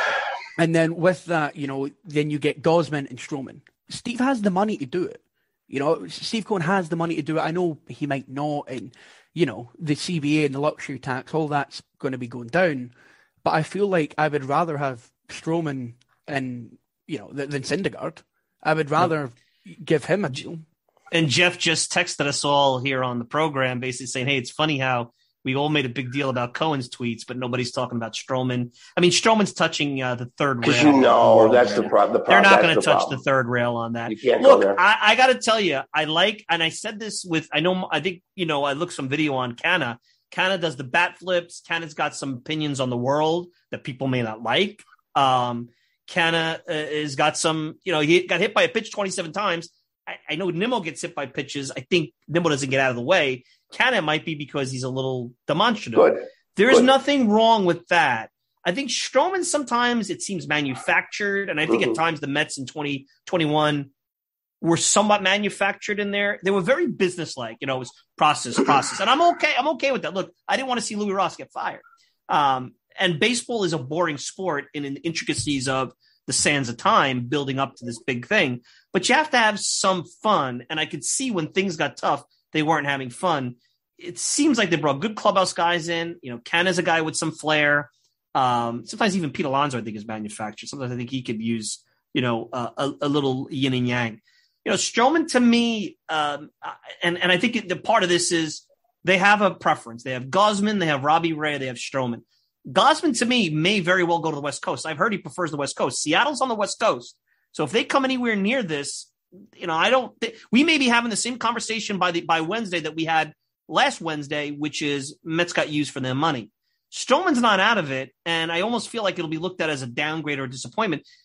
and then with that, you know, then you get Gausman and Stroman. Steve has the money to do it. You know, Steve Cohen has the money to do it. I know he might not, and you know, the C B A and the luxury tax, all that's going to be going down. But I feel like I would rather have Stroman and you know than Syndergaard. I would rather. Yep. Give him a deal. And Jeff just texted us all here on the program basically saying, hey, it's funny how we all made a big deal about Cohen's tweets, but nobody's talking about Stroman. I mean, Stroman's touching uh, the third rail. You know, that's the, pro- the problem. They're not going to touch problem. the third rail on that. You can't Look, go there. I, I got to tell you, I like, and I said this with, I know, I think, you know, I looked some video on Canna. Canna does the bat flips. Canna's got some opinions on the world that people may not like. Um, Canna uh, has got some, you know, he got hit by a pitch twenty-seven times. I, I know Nimmo gets hit by pitches. I think Nimmo doesn't get out of the way. Canna might be because he's a little demonstrative. Good. There is Good. nothing wrong with that. I think Stroman sometimes it seems manufactured, and I think mm-hmm. at times the Mets in twenty twenty-one were somewhat manufactured in there. They were very businesslike, you know, it was process, process. And I'm okay. I'm okay with that. Look, I didn't want to see Louis Ross get fired. Um, and baseball is a boring sport in the intricacies of the sands of time building up to this big thing. But you have to have some fun. And I could see when things got tough, they weren't having fun. It seems like they brought good clubhouse guys in. You know, Ken is a guy with some flair. Um, sometimes even Pete Alonso, I think, is manufactured. Sometimes I think he could use, you know, uh, a, a little yin and yang. You know, Stroman to me, um, and, and I think the part of this is they have a preference. They have Gausman, they have Robbie Ray, they have Stroman. Gausman, to me, may very well go to the West Coast. I've heard he prefers the West Coast. Seattle's on the West Coast. So if they come anywhere near this, you know, I don't th- – we may be having the same conversation by the by Wednesday that we had last Wednesday, which is Mets got used for their money. Stroman's not out of it, and I almost feel like it'll be looked at as a downgrade or a disappointment.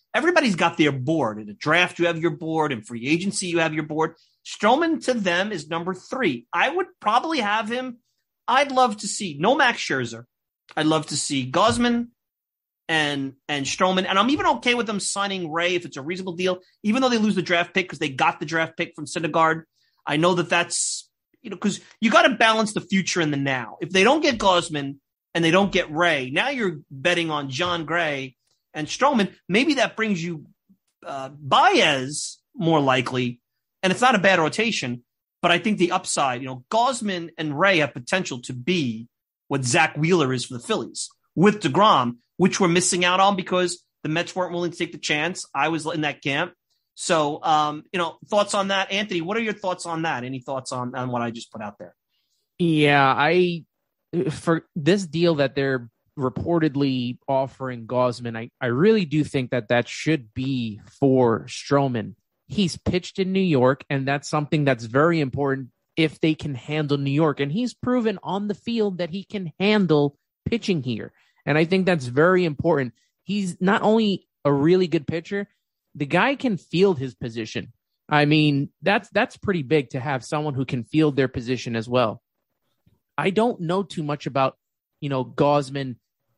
everybody's got their board. In the draft, you have your board. In free agency, you have your board. Stroman to them is number three. I would probably have him. I'd love to see no Max Scherzer. I'd love to see Gausman and and Stroman. And I'm even okay with them signing Ray if it's a reasonable deal, even though they lose the draft pick because they got the draft pick from Syndergaard. I know that that's, you know, because you got to balance the future and the now. If they don't get Gausman and they don't get Ray, now you're betting on John Gray and Stroman. Maybe that brings you uh, Baez more likely, and it's not a bad rotation. But I think the upside, you know, Gausman and Ray have potential to be what Zach Wheeler is for the Phillies with DeGrom, which we're missing out on because the Mets weren't willing to take the chance. I was in that camp. So, um, you know, thoughts on that, Anthony? What are your thoughts on that? Any thoughts on, on what I just put out there? Yeah, I for this deal that they're reportedly offering Gausman, I, I really do think that that should be for Stroman. He's pitched in New York, and that's something that's very important if they can handle New York. And he's proven on the field that he can handle pitching here. And I think that's very important. He's not only a really good pitcher, the guy can field his position. I mean, that's that's pretty big to have someone who can field their position as well. I don't know too much about, you know, Gausman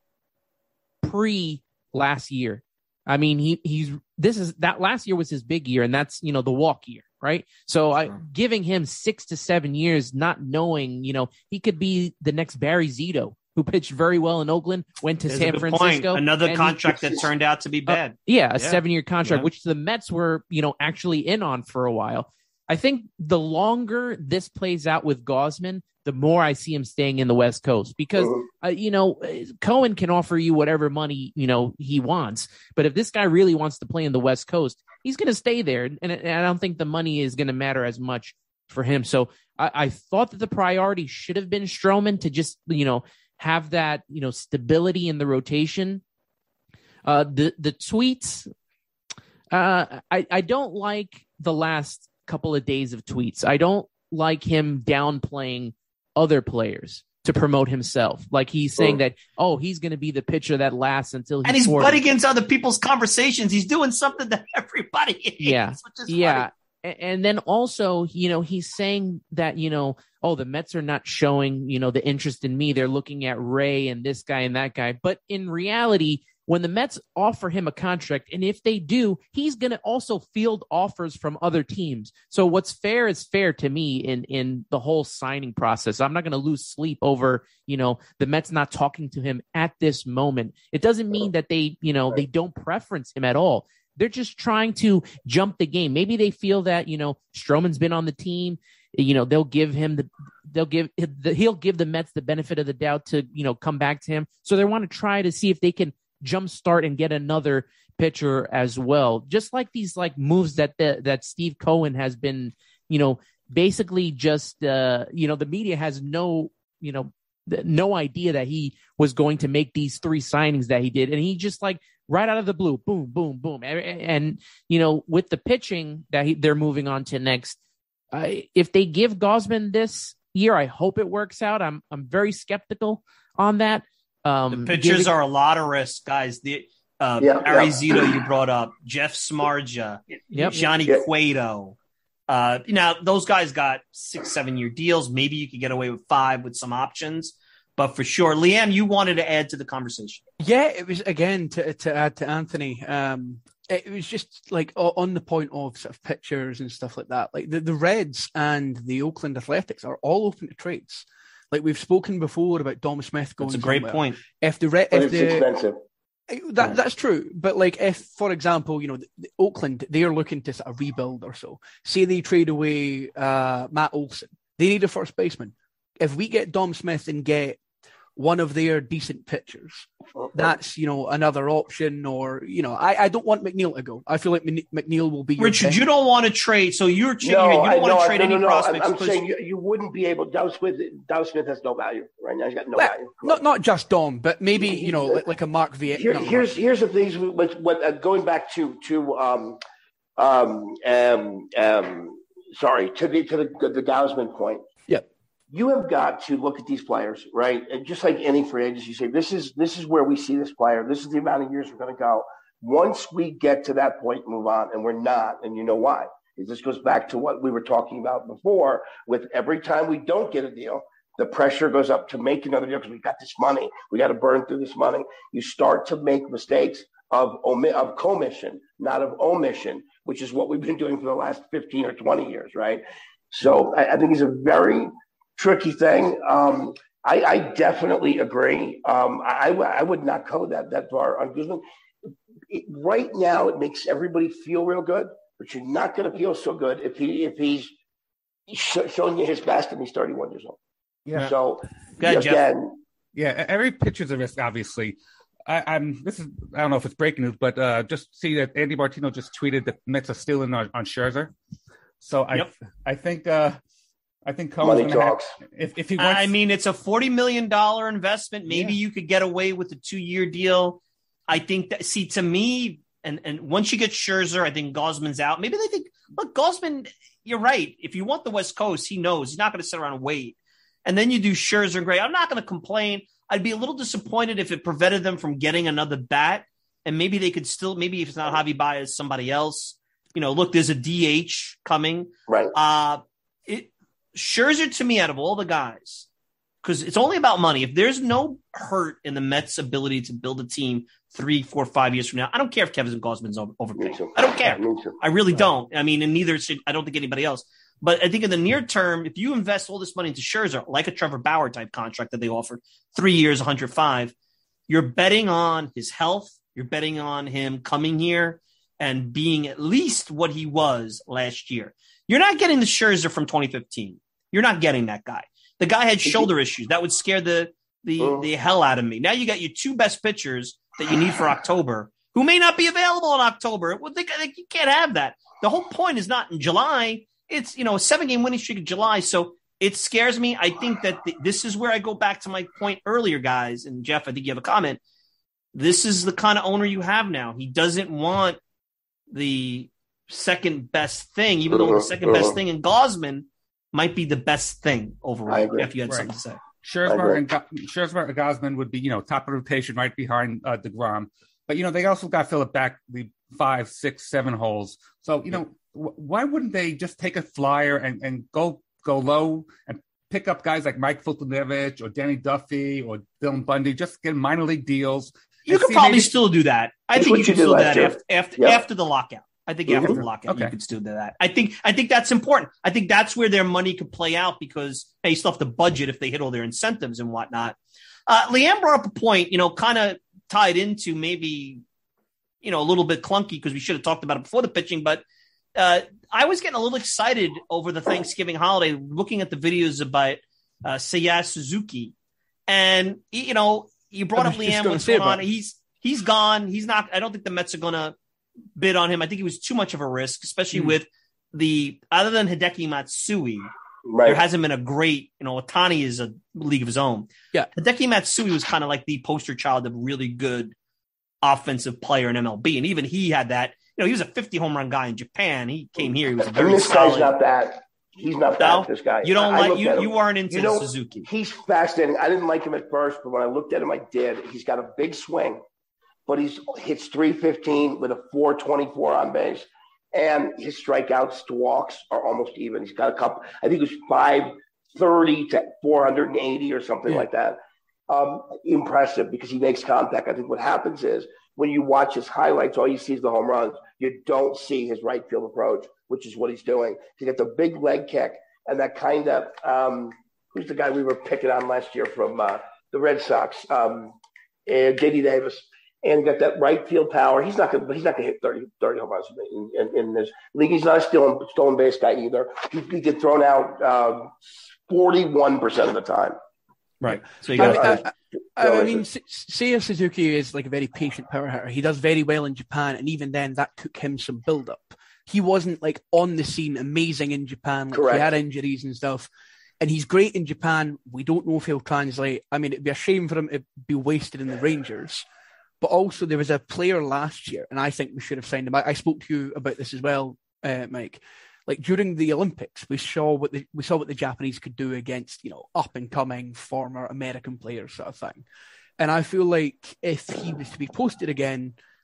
pre last year. I mean, he he's this is that last year was his big year, and that's, you know, the walk year, right? So I giving him six to seven years, not knowing, you know, he could be the next Barry Zito, who pitched very well in Oakland, went to There's San Francisco. Point. Another contract he, that turned out to be bad. Uh, yeah, a yeah. seven-year contract, yeah. which the Mets were, you know, actually in on for a while. I think the longer this plays out with Gausman, the more I see him staying in the West Coast because, uh, you know, Cohen can offer you whatever money, you know, he wants. But if this guy really wants to play in the West Coast, he's going to stay there. And, and I don't think the money is going to matter as much for him. So I, I thought that the priority should have been Stroman to just, you know, have that, you know, stability in the rotation. Uh, the, the tweets, uh, I, I don't like the last couple of days of tweets. I don't like him downplaying other players to promote himself. Like he's saying that, oh, he's going to be the pitcher that lasts until he's And he's forty. butting into other people's conversations. He's doing something that everybody hates. Yeah. Which is yeah. funny. And then also, you know, he's saying that, you know, oh, the Mets are not showing, you know, the interest in me. They're looking at Ray and this guy and that guy. But in reality, when the Mets offer him a contract, and if they do, he's going to also field offers from other teams. So what's fair is fair to me in, in the whole signing process. I'm not going to lose sleep over, you know, the Mets not talking to him at this moment. It doesn't mean that they, you know, they don't preference him at all. They're just trying to jump the game. Maybe they feel that, you know, Stroman's been on the team. You know, they'll give him the, they'll give, he'll give the Mets the benefit of the doubt to, you know, come back to him. So they want to try to see if they can jumpstart and get another pitcher as well. Just like these like moves that the, that Steve Cohen has been, you know, basically just, uh, you know, the media has no, you know, no idea that he was going to make these three signings that he did. And he just like right out of the blue, boom, boom, boom. And, and you know, with the pitching that he, they're moving on to next, uh, if they give Gausman this year, I hope it works out. I'm, I'm very skeptical on that. Um, the pitchers giving, are a lot of risk, guys. The uh, yeah, Barry yeah. Zito you brought up, Jeff Smarja, yep. Johnny yep. Cueto. Uh, now those guys got six, seven year deals. Maybe you could get away with five with some options, but for sure, Liam, you wanted to add to the conversation. Yeah, it was again to to add to Anthony. Um, it was just like on the point of sort of pitchers and stuff like that. Like the, the Reds and the Oakland Athletics are all open to trades. Like we've spoken before about Dom Smith going. That's a great somewhere. point. If the Re- But if it's the expensive. that that's true, but like if, for example, you know, the, the Oakland, they are looking to sort of rebuild or so. Say they trade away uh, Matt Olson, they need a first baseman. If we get Dom Smith and get one of their decent pitchers, that's, you know, another option. Or, you know, I, I don't want McNeil to go. I feel like McNeil will be your Richard, pick. you don't want to trade, so you're you No, don't I, want no, to I, trade no, any no, no. prospects. I'm, I'm saying you, you wouldn't be able. Dow Smith, Dow Smith has no value right now. He's got no well, value. not not just Dom, but maybe, you know, like, like a Mark Viet. Here, no, here's here's the things. What, what uh, going back to to um um um um sorry to the to the the Gausman point. Yep. You have got to look at these players, right? And just like any free agent, you say, this is this is where we see this player. This is the amount of years we're going to go. Once we get to that point, move on, and we're not, and you know why. This goes back to what we were talking about before. With every time we don't get a deal, the pressure goes up to make another deal because we got this money. We got to burn through this money. You start to make mistakes of omi- of commission, not of omission, which is what we've been doing for the last fifteen or twenty years, right? So I, I think it's a very tricky thing. Um, I, I definitely agree. Um, I, I would not go that, that far on Guzman. It, right now, it makes everybody feel real good, but you're not going to feel so good if he if he's sh- showing you his best and he's thirty-one years old. Yeah. So Go ahead, again, yeah, every pitcher's a risk, obviously. I, I'm. This is. I don't know if it's breaking news, but uh, just see that Andy Martino just tweeted that Mets are still in on, on Scherzer. So I, Yep. I think, uh, I think Cohen's money going to have. talks. If if he wants, I mean, it's a forty million dollars investment. Maybe Yeah. you could get away with a two-year deal. I think that, see, to me, and, and once you get Scherzer, I think Gosman's out. Maybe they think, look, Gosman, you're right. If you want the West Coast, he knows. He's not going to sit around and wait. And then you do Scherzer and Gray. I'm not going to complain. I'd be a little disappointed if it prevented them from getting another bat. And maybe they could still, maybe if it's not Javi Baez, somebody else. You know, look, there's a D H coming. Right. Uh, it Scherzer, to me, out of all the guys, because it's only about money. If there's no hurt in the Mets' ability to build a team three, four, five years from now, I don't care if Kevin Gausman's over- overpaid. I don't care. I really don't. I mean, and neither should, I don't think anybody else. But I think in the near term, if you invest all this money into Scherzer, like a Trevor Bauer type contract that they offered, three years, one hundred five, you're betting on his health. You're betting on him coming here and being at least what he was last year. You're not getting the Scherzer from twenty fifteen. You're not getting that guy. The guy had shoulder issues. That would scare the the, Oh. the hell out of me. Now you got your two best pitchers that you need for October, who may not be available in October. Well, they, they, you can't have that. The whole point is not in July. It's, you know, a seven-game winning streak in July. So it scares me. I think that the, this is where I go back to my point earlier, guys. And Jeff, I think you have a comment. This is the kind of owner you have now. He doesn't want the second best thing, even though the second best thing in Gausman might be the best thing overall. I agree. If you had Right. something to say. Scherzer and Go- Scherzer and Gosman would be, you know, top of the rotation right behind uh, DeGrom. But, you know, they also got to fill it back the five, six, seven holes. So, you know, w- why wouldn't they just take a flyer and, and go go low and pick up guys like Mike Fultonevich or Danny Duffy or Dylan Bundy, just get minor league deals? You and could see probably maybe- still do that. I That's think what you you can did still do last that year. after after, Yeah. after the lockout. I think after Mhm. the lockout, Okay. you could still do that. I think I think that's important. I think that's where their money could play out because hey, you still have to budget if they hit all their incentives and whatnot. Uh, Leanne brought up a point, you know, kind of tied into maybe, you know, a little bit clunky because we should have talked about it before the pitching, but uh, I was getting a little excited over the Thanksgiving holiday looking at the videos about uh, Seiya Suzuki. And, you know, you brought I up was just Leanne, gonna what's say going on. about it. He's He's gone. He's not. I don't think the Mets are going to bid on him. I think he was too much of a risk, especially Mm. with the other than Hideki Matsui. Right. There hasn't been a great, you know, Otani is a league of his own. Yeah. Hideki Matsui was kind of like the poster child of really good offensive player in M L B. And even he had that, you know, he was a fifty home run guy in Japan. He came here. He was And very this guy's solid. not that. He's not No? that. This guy. You don't I- I like, looked at you, him. you weren't into You know, Suzuki. He's fascinating. I didn't like him at first, but when I looked at him, I did. He's got a big swing, but he's hits three fifteen with a four twenty-four on base. And his strikeouts to walks are almost even. He's got a couple, I think it was five thirty to four eighty or something Yeah. like that. Um, impressive because he makes contact. I think what happens is when you watch his highlights, all you see is the home runs. You don't see his right field approach, which is what he's doing. He got the big leg kick and that kind of, um, who's the guy we were picking on last year from uh, the Red Sox? Um, uh, J D Davis. And got that right field power. He's not going. He's not going to hit thirty, thirty home runs in, in, in this league. He's not a stolen, stolen base guy either. He, he get thrown out uh, forty-one percent of the time. Right. So you I got mean, I, I, I mean, S- Seiya Suzuki is like a very patient power hitter. He does very well in Japan, and even then, that took him some build-up. He wasn't like on the scene, amazing in Japan. Like, Correct. he had injuries and stuff, and he's great in Japan. We don't know if he'll translate. I mean, it'd be a shame for him to be wasted in the Rangers. But also, there was a player last year, and I think we should have signed him. I, I spoke to you about this as well, uh, Mike. Like during the Olympics, we saw what the we saw what the Japanese could do against, you know, up and coming former American players, sort of thing. And I feel like if he was to be posted again,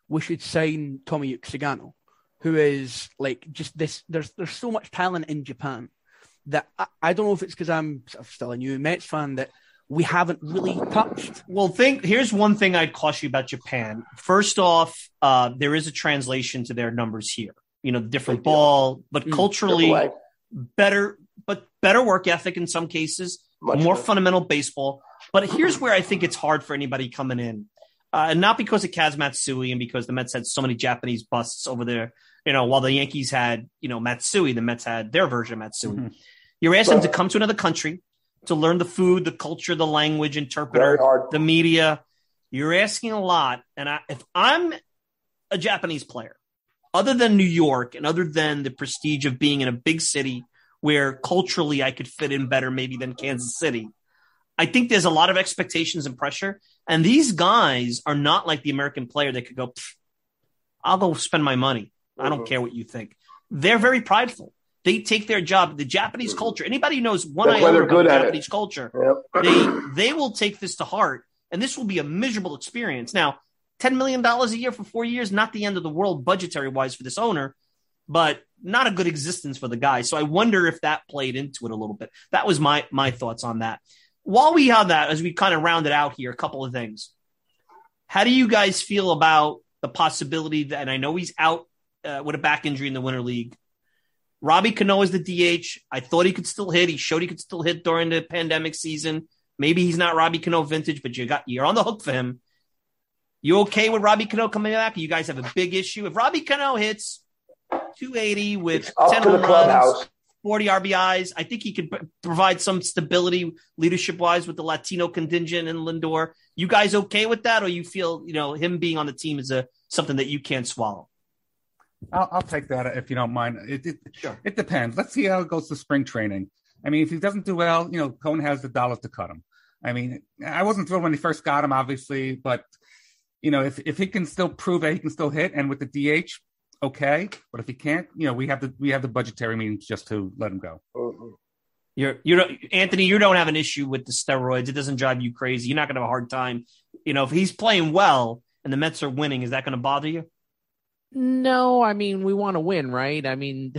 we should sign Tomoyuki Sugano, who is like just this. There's there's so much talent in Japan that I, I don't know if it's because I'm sort of still a new Mets fan that we haven't really touched. Well, think here's one thing I'd caution you about Japan. First off, uh, there is a translation to their numbers here. You know, different ball, but mm, culturally better, but better work ethic in some cases, Much more better. Fundamental baseball. But here's where I think it's hard for anybody coming in. Uh, and not because of Kaz Matsui and because the Mets had so many Japanese busts over there, you know, while the Yankees had, you know, Matsui, the Mets had their version of Matsui. Mm-hmm. You're asking well, them to come to another country, to learn the food, the culture, the language, interpreter, the media. You're asking a lot. And I, if I'm a Japanese player, other than New York and other than the prestige of being in a big city where culturally I could fit in better maybe than Kansas City, I think there's a lot of expectations and pressure. And these guys are not like the American player that could go, I'll go spend my money. I don't care what you think. They're very prideful. They take their job. The Japanese culture, anybody who knows one iota about Japanese it. culture, yep. they they will take this to heart. And this will be a miserable experience. Now, ten million dollars a year for four years, not the end of the world budgetary-wise for this owner, but not a good existence for the guy. So I wonder if that played into it a little bit. That was my my thoughts on that. While we have that, as we kind of round it out here, a couple of things. How do you guys feel about the possibility that, and I know he's out uh, with a back injury in the Winter League, Robbie Cano is the D H. I thought he could still hit. He showed he could still hit during the pandemic season. Maybe he's not Robbie Cano vintage, but you got, you're on the hook for him. You okay with Robbie Cano coming back? You guys have a big issue. If Robbie Cano hits two eighty with ten home runs, forty R B Is, I think he could p- provide some stability leadership-wise with the Latino contingent in Lindor. You guys okay with that, or you feel, you know, him being on the team is a something that you can't swallow? I'll, I'll take that if you don't mind. It, it, sure. It depends. Let's see how it goes to spring training. I mean, if he doesn't do well, you know, Cohen has the dollars to cut him. I mean, I wasn't thrilled when he first got him, obviously, but, you know, if, if he can still prove that he can still hit and with the D H, okay. But if he can't, you know, we have the we have the budgetary means just to let him go. You're you don't Anthony, you don't have an issue with the steroids. It doesn't drive you crazy. You're not going to have a hard time. You know, if he's playing well and the Mets are winning, is that going to bother you? No, I mean, we want to win, right? I mean,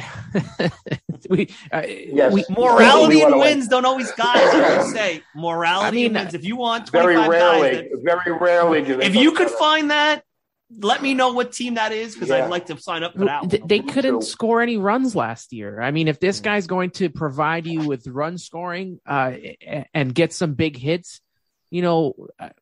we, uh, yes. we morality we and wins win. Don't always, guys, I always say morality I mean, and wins. If you want twenty-five very rarely, guys, that, very rarely do they. If you could find that, let me know what team that is, because yeah. I'd like to sign up for that one. They couldn't score any runs last year. I mean, if this guy's going to provide you with run scoring uh, and get some big hits, you know,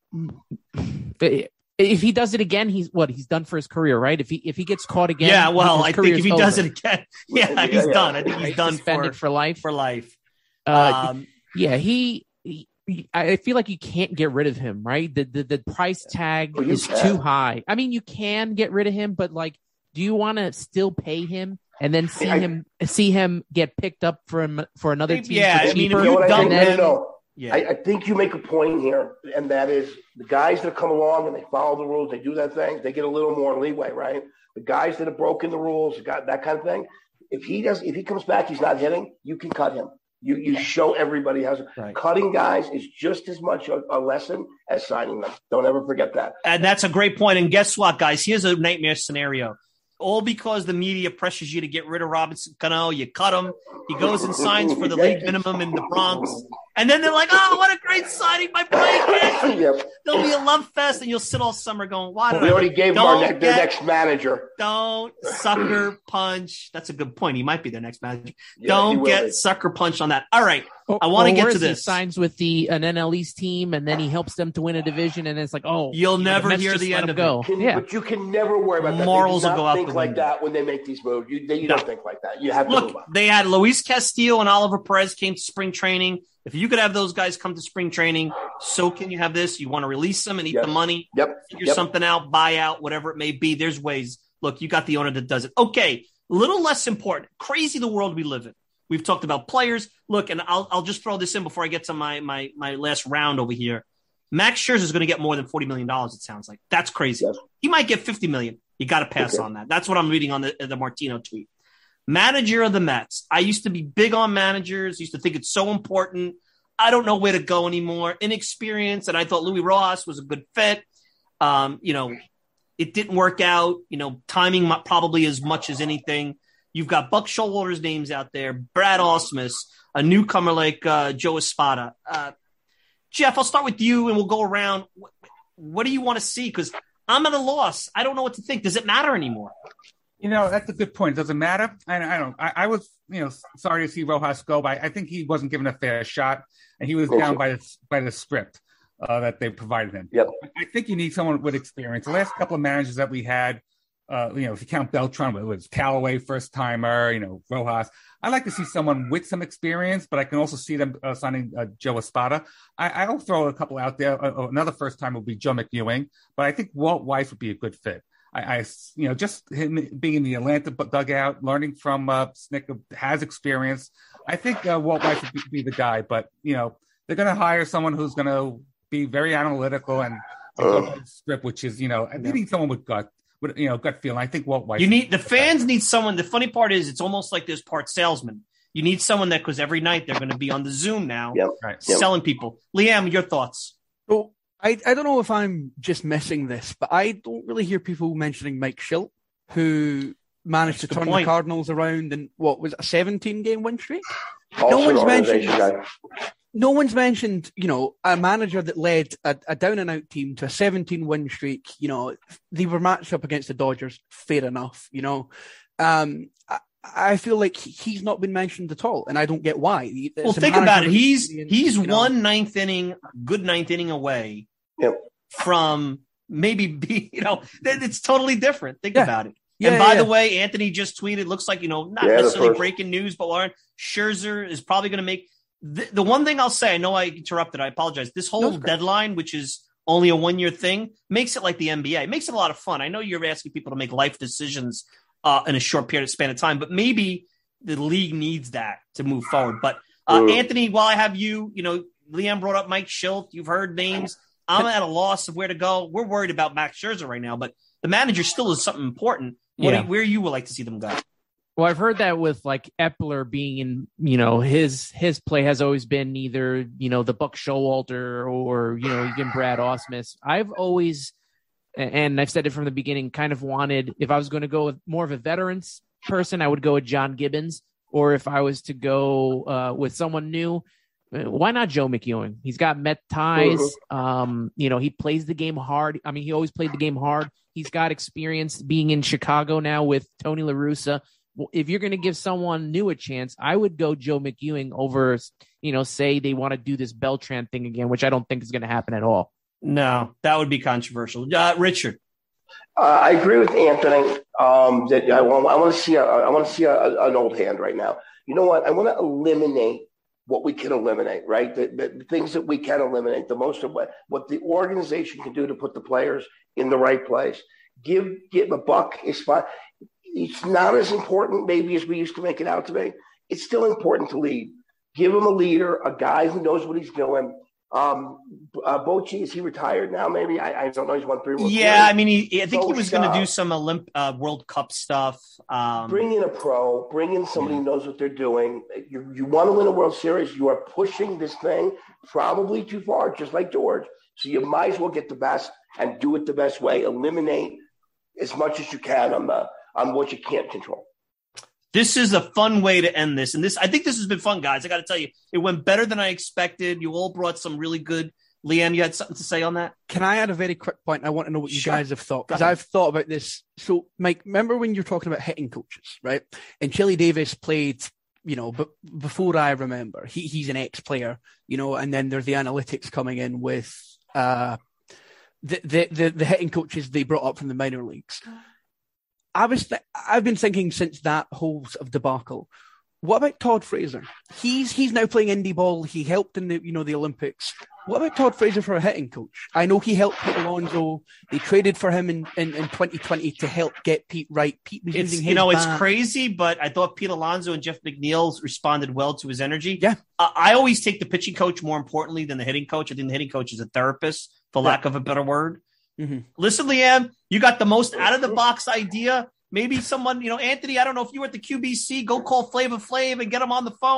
if he does it again, he's what he's done for his career, right? If he if he gets caught again, yeah. Well, I think if he over. does it again, yeah, he's yeah, done. I think he's right? done suspended for, for life. For life. Uh, um, yeah, he, he. I feel like you can't get rid of him, right? The the, the price tag well, is can. too high. I mean, you can get rid of him, but like, do you want to still pay him and then see I, him see him get picked up from for another team? Yeah, for I mean, cheaper, if you don't then, know. Yeah. I, I think you make a point here, and that is the guys that come along and they follow the rules, they do that thing, they get a little more leeway, right? The guys that have broken the rules, got that kind of thing. If he does, if he comes back, he's not hitting, you can cut him. You you show everybody how right. Cutting guys is just as much a, a lesson as signing them. Don't ever forget that. And that's a great point. And guess what, guys? Here's a nightmare scenario. All because the media pressures you to get rid of Robinson Cano. You cut him. He goes and signs for the league minimum in the Bronx. And then they're like, oh, what a great signing by Blake. Yep. There'll be a love fest, and you'll sit all summer going, why did we I? already gave him our ne- their next manager. Don't sucker punch. That's a good point. He might be their next manager. Yeah, don't get be. sucker punched on that. All right. Or, I want to get to this. He signs with the an N L East team, and then he helps them to win a division, and it's like, oh. You'll never the hear the end of go. it. Can, yeah. But you can never worry about that. Morals will go out think the like window. that when they make these moves. You, they, you no. don't think like that. You have to Look, move on. They had Luis Castillo and Oliver Perez came to spring training. If you could have those guys come to spring training, so can you have this? You want to release them and eat yep. the money, yep. figure yep. something out, buy out, whatever it may be. There's ways. Look, you got the owner that does it. Okay, a little less important. Crazy the world we live in. We've talked about players. Look, and I'll I'll just throw this in before I get to my my my last round over here. Max Scherzer is going to get more than forty million dollars, it sounds like. That's crazy. Yes. He might get fifty million dollars. You got to pass okay. on that. That's what I'm reading on the, the Martino tweet. Manager of the Mets. I used to be big on managers. Used to think it's so important. I don't know where to go anymore. Inexperienced, and I thought Louis Rojas was a good fit. Um, you know, it didn't work out. You know, timing probably as much as anything. You've got Buck Showalter's names out there, Brad Ausmus, a newcomer like uh, Joe Espada. Uh, Jeff, I'll start with you, and we'll go around. What, what do you want to see? Because I'm at a loss. I don't know what to think. Does it matter anymore? You know, that's a good point. Does it matter? I, I don't. I, I was, you know, sorry to see Rojas go, but I think he wasn't given a fair shot, and he was Bullshit. down by the by the script uh, that they provided him. Yep. I think you need someone with experience. The last couple of managers that we had, uh, you know, if you count Beltran, it was Callaway, first timer, you know, Rojas. I like to see someone with some experience, but I can also see them uh, signing uh, Joe Espada. I, I'll throw a couple out there. Uh, another first time would be Joe McEwing, but I think Walt Weiss would be a good fit. I, I, you know, just him being in the Atlanta dugout, learning from uh, Snick, has experience. I think uh, Walt Weiss would be, be the guy, but, you know, they're going to hire someone who's going to be very analytical and, and go by the script, which is, you know, they need someone with gut, with, you know, gut feeling. I think Walt Weiss. You need, the fans need someone. The funny part is it's almost like there's part salesman. You need someone that, because every night they're going to be on the Zoom now, Yep. Right. selling people. Liam, your thoughts? So I, I don't know if I'm just missing this, but I don't really hear people mentioning Mike Schilt, who managed That's to a good turn point. the Cardinals around in, what was it, a seventeen game win streak? Also No one's an mentioned. organization guy. No one's mentioned, you know, a manager that led a, a down and out team to a seventeen win streak. You know, they were matched up against the Dodgers. Fair enough, you know. Um, I, I feel like he's not been mentioned at all, and I don't get why. It's Well, a think manager about it. with He's experience, he's you know. one ninth inning, good ninth inning away Yep. from maybe be, you know, that it's totally different. Think Yeah. about it. Yeah, and by yeah, the yeah. way, Anthony just tweeted, looks like, you know, not Yeah, the necessarily first- breaking news, but Lauren Scherzer is probably going to make the, the one thing I'll say. I know I interrupted. I apologize. This whole No, it's okay. deadline, which is only a one year thing, makes it like the N B A. It makes it a lot of fun. I know you're asking people to make life decisions uh, in a short period of span of time, but maybe the league needs that to move forward. But uh, Mm. Anthony, while I have you, you know, Liam brought up Mike Schilt. You've heard names. I'm at a loss of where to go. We're worried about Max Scherzer right now, but the manager still is something important. What Yeah. do you, where you would like to see them go? Well, I've heard that with like Epler being in, you know, his his play has always been either, you know, the Buck Showalter or, you know, even Brad Ausmus. I've always, and I've said it from the beginning, kind of wanted, if I was going to go with more of a veterans person, I would go with John Gibbons. Or if I was to go uh, with someone new, uh, why not Joe McEwing? He's got Met ties. Um, you know, he plays the game hard. I mean, he always played the game hard. He's got experience being in Chicago now with Tony La Russa. If you're going to give someone new a chance, I would go Joe McEwing over, you know, say they want to do this Beltran thing again, which I don't think is going to happen at all. No, that would be controversial. Uh, Richard. Uh, I agree with Anthony um, that I want. I want to see. A, I want to see a, an old hand right now. You know what? I want to eliminate what we can eliminate. Right, the, the things that we can eliminate. The most of what what the organization can do to put the players in the right place. Give give a buck is fine. It's not as important maybe as we used to make it out to be. It's still important to lead. Give him a leader, a guy who knows what he's doing. Um, uh, Bochy, is he retired now? Maybe I, I don't know. He's won three. more Yeah, I games. mean, he, I think he So was going to do shut. some Olymp, uh, World Cup stuff. Um, Bring in a pro. Bring in somebody who knows what they're doing. You you want to win a World Series. You are pushing this thing probably too far, just like George. So you might as well get the best and do it the best way. Eliminate as much as you can on the on what you can't control. This is a fun way to end this. And this, I think this has been fun, guys. I got to tell you, it went better than I expected. You all brought some really good. Liam, you had something to say on that? Can I add a very quick point? I want to know what you Sure. guys have thought, because Go ahead. I've thought about this. So, Mike, remember when you're talking about hitting coaches, right? And Chili Davis played, you know, but before I remember, he, he's an ex-player, you know, and then there's the analytics coming in with uh, the, the the the hitting coaches they brought up from the minor leagues. I was, th- I've been thinking since that whole sort of debacle. What about Todd Fraser? He's he's now playing indie ball. He helped in the you know the Olympics. What about Todd Fraser for a hitting coach? I know he helped Pete Alonso. They traded for him in, in, in twenty twenty to help get Pete right. Pete was It's, using you his know, it's bat. crazy, but I thought Pete Alonso and Jeff McNeil responded well to his energy. Yeah. Uh, I always take the pitching coach more importantly than the hitting coach. I think the hitting coach is a therapist, for Yeah. lack of a better word. Mm-hmm. Listen, Liam, you got the most out of the box idea. Maybe someone, you know, Anthony, I don't know if you were at the Q B C, go call Flavor Flav and get him on the phone and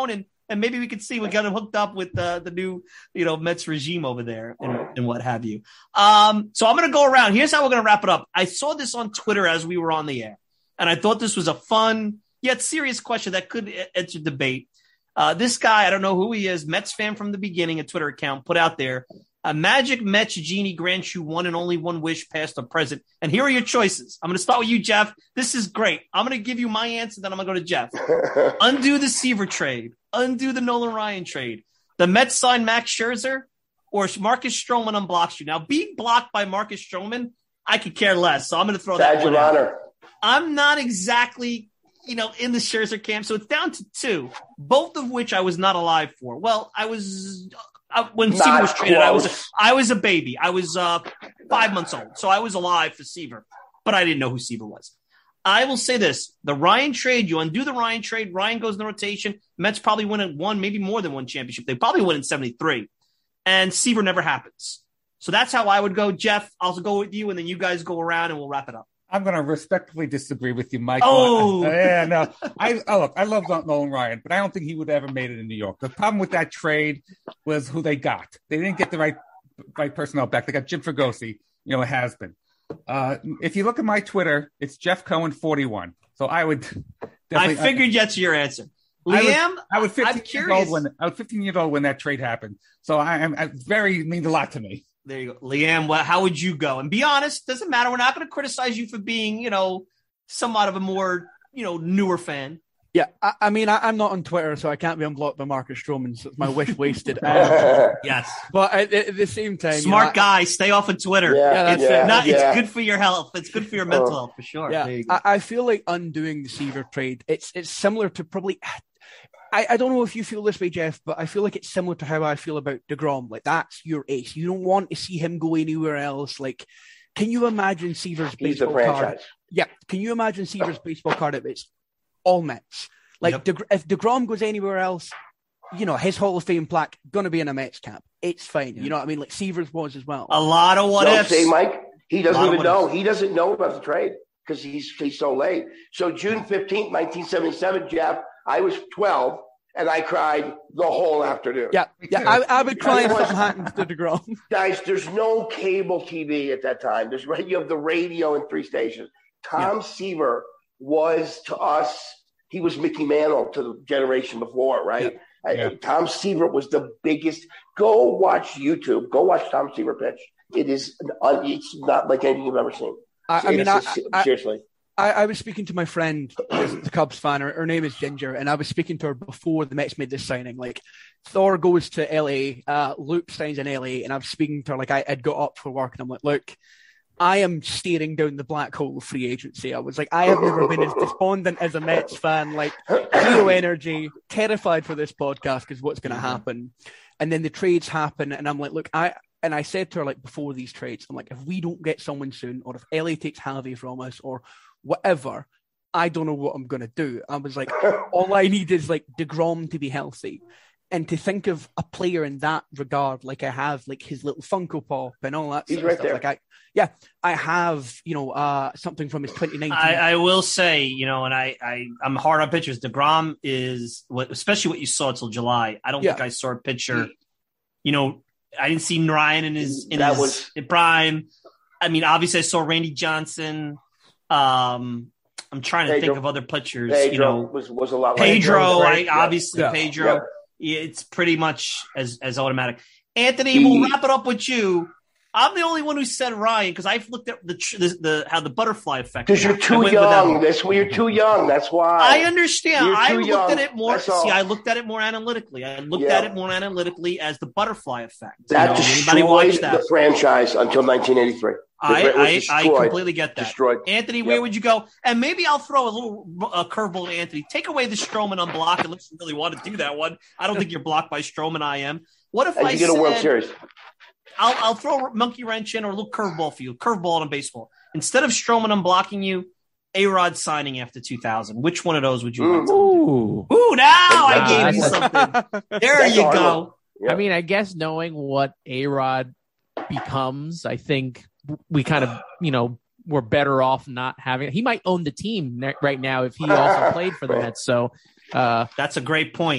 and maybe we could see we got him hooked up with uh, the new, you know, Mets regime over there and, and what have you. Um, so I'm going to go around. Here's how we're going to wrap it up. I saw this on Twitter as we were on the air, and I thought this was a fun yet serious question that could enter debate. Uh, this guy, I don't know who he is, Mets fan from the beginning, a Twitter account put out there, a magic Mets genie grants you one and only one wish, past or present. And here are your choices. I'm going to start with you, Jeff. This is great. I'm going to give you my answer, then I'm going to go to Jeff. Undo the Seaver trade. Undo the Nolan Ryan trade. The Mets sign Max Scherzer, or Marcus Stroman unblocks you. Now, being blocked by Marcus Stroman, I could care less. So I'm going to throw that one out. Honor. I'm not exactly, you know, in the Scherzer camp. So it's down to two, both of which I was not alive for. Well, I was... I, when Not Seaver was traded, close. I was I was a baby. I was uh, five months old, so I was alive for Seaver, but I didn't know who Seaver was. I will say this: the Ryan trade, you undo the Ryan trade. Ryan goes in the rotation. Mets probably win at one, maybe more than one championship. They probably win in seventy-three, and Seaver never happens. So that's how I would go. Jeff, I'll go with you, and then you guys go around, and we'll wrap it up. I'm going to respectfully disagree with you, Mike. Oh, yeah, no. I oh, look, I love Nolan Ryan, but I don't think he would ever made it in New York. The problem with that trade was who they got. They didn't get the right right personnel back. They got Jim Fregosi, you know, it has been. Uh, if you look at my Twitter, it's Jeff Cohen forty-one. So I would I figured I, that's your answer. Liam, I was, I was fifteen I'm years curious. old when I was fifteen years old when that trade happened. So I am very means a lot to me. There you go. Liam, well, how would you go? And be honest, doesn't matter. We're not going to criticize you for being, you know, somewhat of a more, you know, newer fan. Yeah, I, I mean, I, I'm not on Twitter, so I can't be unblocked by Marcus Stroman, so it's my wish wasted. Um, yes. But at, at the same time... Smart you know, guy, I, stay off of Twitter. Yeah, yeah, that's yeah, it. Not, yeah. It's good for your health. It's good for your mental health, for sure. Yeah, I, I feel like undoing the Seaver trade, it's it's similar to probably... I, I don't know if you feel this way, Jeff, but I feel like it's similar to how I feel about DeGrom. Like, that's your ace. You don't want to see him go anywhere else. Like, can you imagine Seaver's He's the baseball franchise. card? Yeah. Can you imagine Seaver's baseball card if it's all Mets? Like, Yep. De, if DeGrom goes anywhere else, you know, his Hall of Fame plaque going to be in a Mets cap. It's fine. Yeah. You know what I mean? Like, Seaver's was as well. A lot of what Don't ifs. say, Mike. He doesn't A lot of even what know. ifs. He doesn't know about the trade because he's he's so late. So June fifteenth, nineteen seventy-seven, Jeff, I was twelve. And I cried the whole afternoon. Yeah, yeah. I, I would cry if something happened to DeGrom. Guys, there's no cable T V at that time. There's you have the radio and three stations. Tom Yeah. Seaver was to us, he was Mickey Mantle to the generation before, right? Yeah. Yeah. Uh, Tom Seaver was the biggest. Go watch YouTube. Go watch Tom Seaver pitch. It is, an, it's not like anything you've ever seen. I, I mean, I, It's- I, seriously. I, I was speaking to my friend, who's the Cubs fan. Her, her name is Ginger, and I was speaking to her before the Mets made this signing. Like, Thor goes to L A, uh, Luke signs in L A, and I was speaking to her like I had got up for work, and I'm like, look, I am staring down the black hole of free agency. I was like, I have never been as despondent as a Mets fan, like zero energy, terrified for this podcast because what's going to happen. And then the trades happen, and I'm like, look, I and I said to her like before these trades, I'm like, if we don't get someone soon, or if L A takes Javi from us, or whatever, I don't know what I'm going to do. I was like, all I need is like DeGrom to be healthy. And to think of a player in that regard, like I have like his little Funko Pop and all that He's sort of right stuff. there. Like I, yeah, I have, you know, uh, something from his twenty nineteen. I, I will say, you know, and I, I, I'm hard on pitchers. DeGrom is, what, especially what you saw till July. I don't Yeah. think I saw a pitcher, you know, I didn't see Ryan in his, in That his was- in prime. I mean, obviously I saw Randy Johnson. Um, I'm trying to Pedro. think of other pitchers, Pedro you know, was, was a lot like Pedro, right? I, Yeah. obviously Yeah. Pedro. Yeah. It's pretty much as, as automatic. Anthony, He- we'll wrap it up with you. I'm the only one who said Ryan because I've looked at the, tr- the the how the butterfly effect. Because you're I too went with young. them. That's why you're too young. That's why. I understand. You're I too looked young. at it more. That's all. See, I looked at it more analytically. I looked Yeah. at it more analytically as the butterfly effect. That You know, destroyed anybody watch that? the franchise until nineteen eighty-three. I, It was I, I destroyed. completely get that. Destroyed. Anthony, where Yep. would you go? And maybe I'll throw a little uh, curveball to Anthony. Take away the Stroman unblock unless you really want to do that one. I don't think you're blocked by Stroman. I am. What if And I you get a said, World Series. I'll, I'll throw a monkey wrench in or a little curveball for you. Curveball in baseball. Instead of Stroman unblocking you, A-Rod signing after two thousand. Which one of those would you Mm. want to do? Ooh. Ooh, now I Wow, gave you that's- something. There That's you a hard go. one. Yeah. I mean, I guess knowing what A-Rod becomes, I think we kind of, you know, we're better off not having. He might own the team ne- right now if he also played for the Right. Mets. So, uh, That's a great point.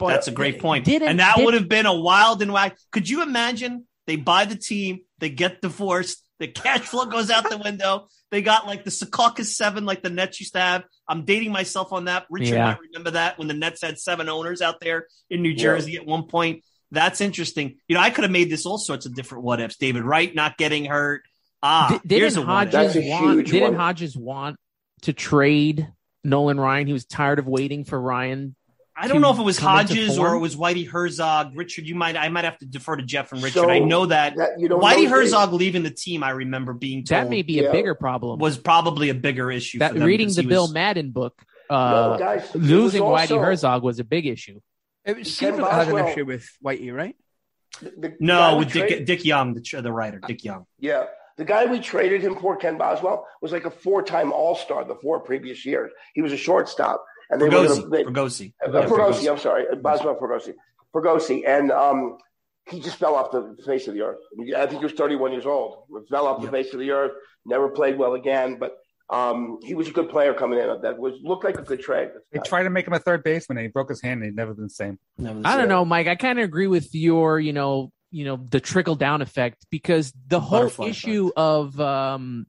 But That's a great point. Didn't, and that did, would have been a wild and wild. Could you imagine? They buy the team, they get divorced, the cash flow goes out the window. They got like the Secaucus seven, like the Nets used to have. I'm dating myself on that. Richard Yeah. might remember that when the Nets had seven owners out there in New Jersey yeah. at one point. That's interesting. You know, I could have made this all sorts of different what ifs. David Wright not getting hurt. Ah, D- here's didn't a what if. Hodges That's a want? huge Didn't one. Hodges want to trade Nolan Ryan? He was tired of waiting for Ryan. I don't know if it was come into Hodges form? or it was Whitey Herzog. Richard, you might I might have to defer to Jeff and Richard. So, I know that, that you don't Whitey know Herzog things. leaving the team, I remember being told That may be a Yeah. bigger problem. was probably a bigger issue. that for them reading because the he Bill was- Madden book, No, uh, guys, it was losing also- Whitey Herzog was a big issue. It was Ken Seaver that had an Boswell- issue with Whitey, right? The, the guy No, we with Dick, traded- Dick Young, the, the writer, Dick Young. Yeah. The guy we traded him for, Ken Boswell, was like a four-time All-Star the four previous years. He was a shortstop. And they were Pergozzi. gonna- they- Pergozzi. Uh, Yeah, Pergozzi, I'm sorry. Uh, Boswell Pergozzi. Pergozzi. And um, he just fell off the face of the earth. I think he was thirty-one years old. Fell off the Yep. face of the earth. Never played well again. But um, he was a good player coming in. That was looked like a good trade. They tried to make him a third baseman, and he broke his hand, and he's never been the same. Never I don't said. know, Mike. I kind of agree with your, you know, you know, the trickle down effect because the whole Butterfly issue effect. of um,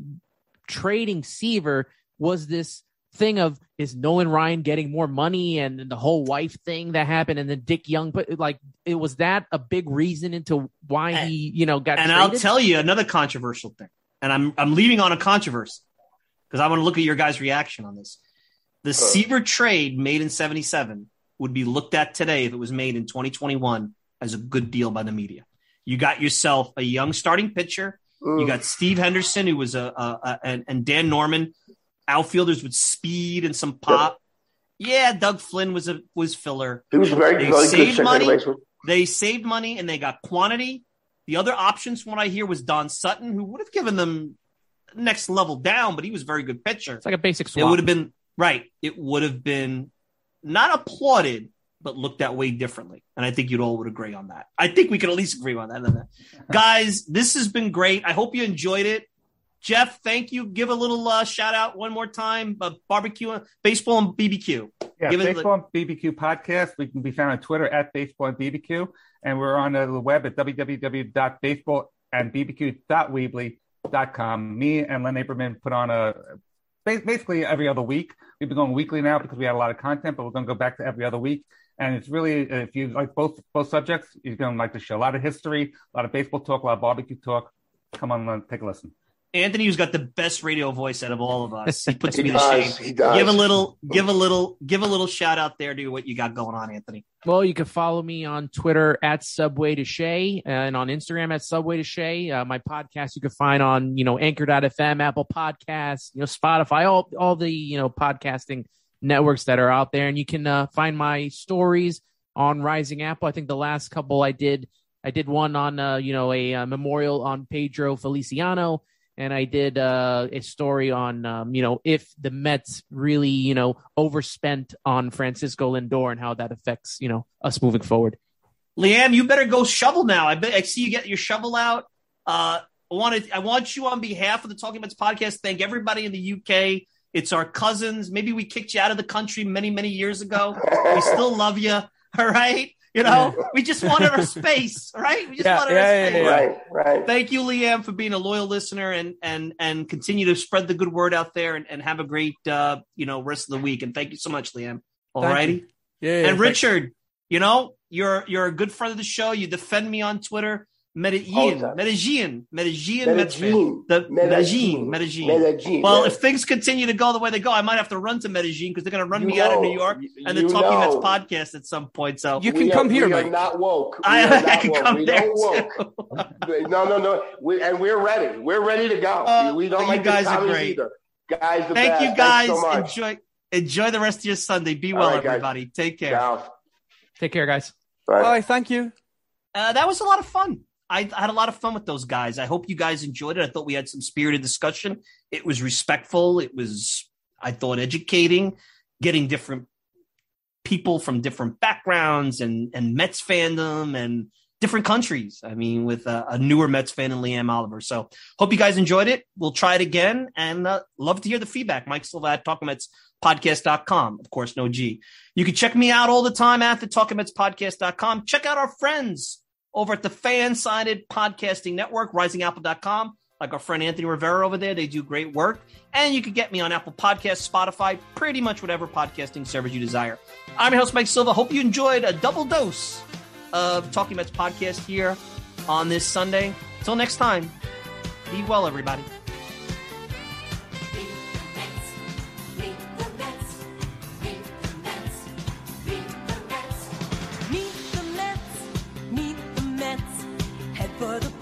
trading Seaver was this thing of is Nolan Ryan getting more money and the whole wife thing that happened and then Dick Young, but like it was that a big reason into why he, you know, got And traded? I'll tell you another controversial thing. And I'm I'm leaving on a controversy because I want to look at your guys' reaction on this. The Seaver trade made in seventy-seven would be looked at today if it was made in twenty twenty-one as a good deal by the media. You got yourself a young starting pitcher. You got Steve Henderson, who was a, a, a and, and Dan Norman, outfielders with speed and some pop. Yeah, Doug Flynn was a was filler. He was a very, They very good saved second money. baseman. They saved money and they got quantity. The other options, from what I hear, was Don Sutton, who would have given them next level down, but he was a very good pitcher. It's like a basic It swap. would have been right. It would have been not applauded, but looked at way differently. And I think you'd all would agree on that. I think we could at least agree on that. Guys, this has been great. I hope you enjoyed it. Jeff, thank you. Give a little uh, shout out one more time. Uh, barbecue, baseball, and B B Q. Yeah, Give it- Baseball and B B Q podcast. We can be found on Twitter at Baseball and B B Q, and we're on the web at w w w dot baseball and b b q dot weebly dot com. Me and Len Aberman put on a basically every other week. We've been going weekly now because we had a lot of content, but we're going to go back to every other week. And it's really, if you like both both subjects, you're going to like the show. A lot of history, a lot of baseball talk, a lot of barbecue talk. Come on, Len, take a listen. Anthony, who's got the best radio voice out of all of us, he puts He me to does. shame. He does. Give a little, give a little, give a little shout out there to what you got going on, Anthony. Well, you can follow me on Twitter at Subway to Shay and on Instagram at Subway to Shay. Uh, my podcast you can find on, you know, anchor dot f m, Apple Podcasts, you know, Spotify, all, all the, you know, podcasting networks that are out there. And you can uh, find my stories on Rising Apple. I think the last couple I did, I did one on, uh, you know, a, uh memorial on Pedro Feliciano. And I did uh, a story on, um, you know, if the Mets really, you know, overspent on Francisco Lindor and how that affects, you know, us moving forward. Liam, you better go shovel now. I bet I see you get your shovel out. Uh, I wanted, I want you on behalf of the Talking Mets podcast. Thank everybody in the U K. It's our cousins. Maybe we kicked you out of the country many, many years ago. We still love you. All right. You know, we just wanted our space. All right. We just Yeah, wanted yeah, our yeah, space. yeah. Right, right. Thank you, Liam, for being a loyal listener and and and continue to spread the good word out there and, and have a great uh, you know, rest of the week. And thank you so much, Liam. All Thank righty. you. Yeah, yeah, And thank- Richard, you know, you're you're a good friend of the show. You defend me on Twitter. Medellin, All the time. Medellin, Medellin, Mets fan. Medellin. The Medellin, Medellin. Medellin. Medellin. Well, yeah. if things continue to go the way they go, I might have to run to Medellin because they're going to run You me out of know, New York you- and the you Talking Mets know. podcast at some point. So You We can are- come here, we are Mike. not woke. We I, are I not can woke. come we there don't too. woke. No, no, no. We, and we're ready. We're ready to go. Uh, we don't you like guys the are commies great. either. Guys, the Thank best. you, Thanks guys. so much. enjoy enjoy the rest of your Sunday. Be All well, right, guys. everybody. Take care. Ciao. Take care, guys. Bye. Bye, thank you. Uh, that was a lot of fun. I, I had a lot of fun with those guys. I hope you guys enjoyed it. I thought we had some spirited discussion. It was respectful. It was, I thought, educating, getting different people from different backgrounds and, and Mets fandom and different countries. I mean, with a, a newer Mets fan in Liam Oliver. So hope you guys enjoyed it. We'll try it again, and uh, love to hear the feedback. Mike Silva at talking mets podcast dot com. Of course, no G. You can check me out all the time at the talking mets podcast dot com. Check out our friends over at the Fan-Sided Podcasting Network, rising apple dot com. Like our friend Anthony Rivera over there. They do great work. And you can get me on Apple Podcasts, Spotify, pretty much whatever podcasting service you desire. I'm your host, Mike Silva. Hope you enjoyed a double dose of Talking Mets podcast here on this Sunday. Until next time, be well, everybody. Meet the Mets, meet the Mets, head for the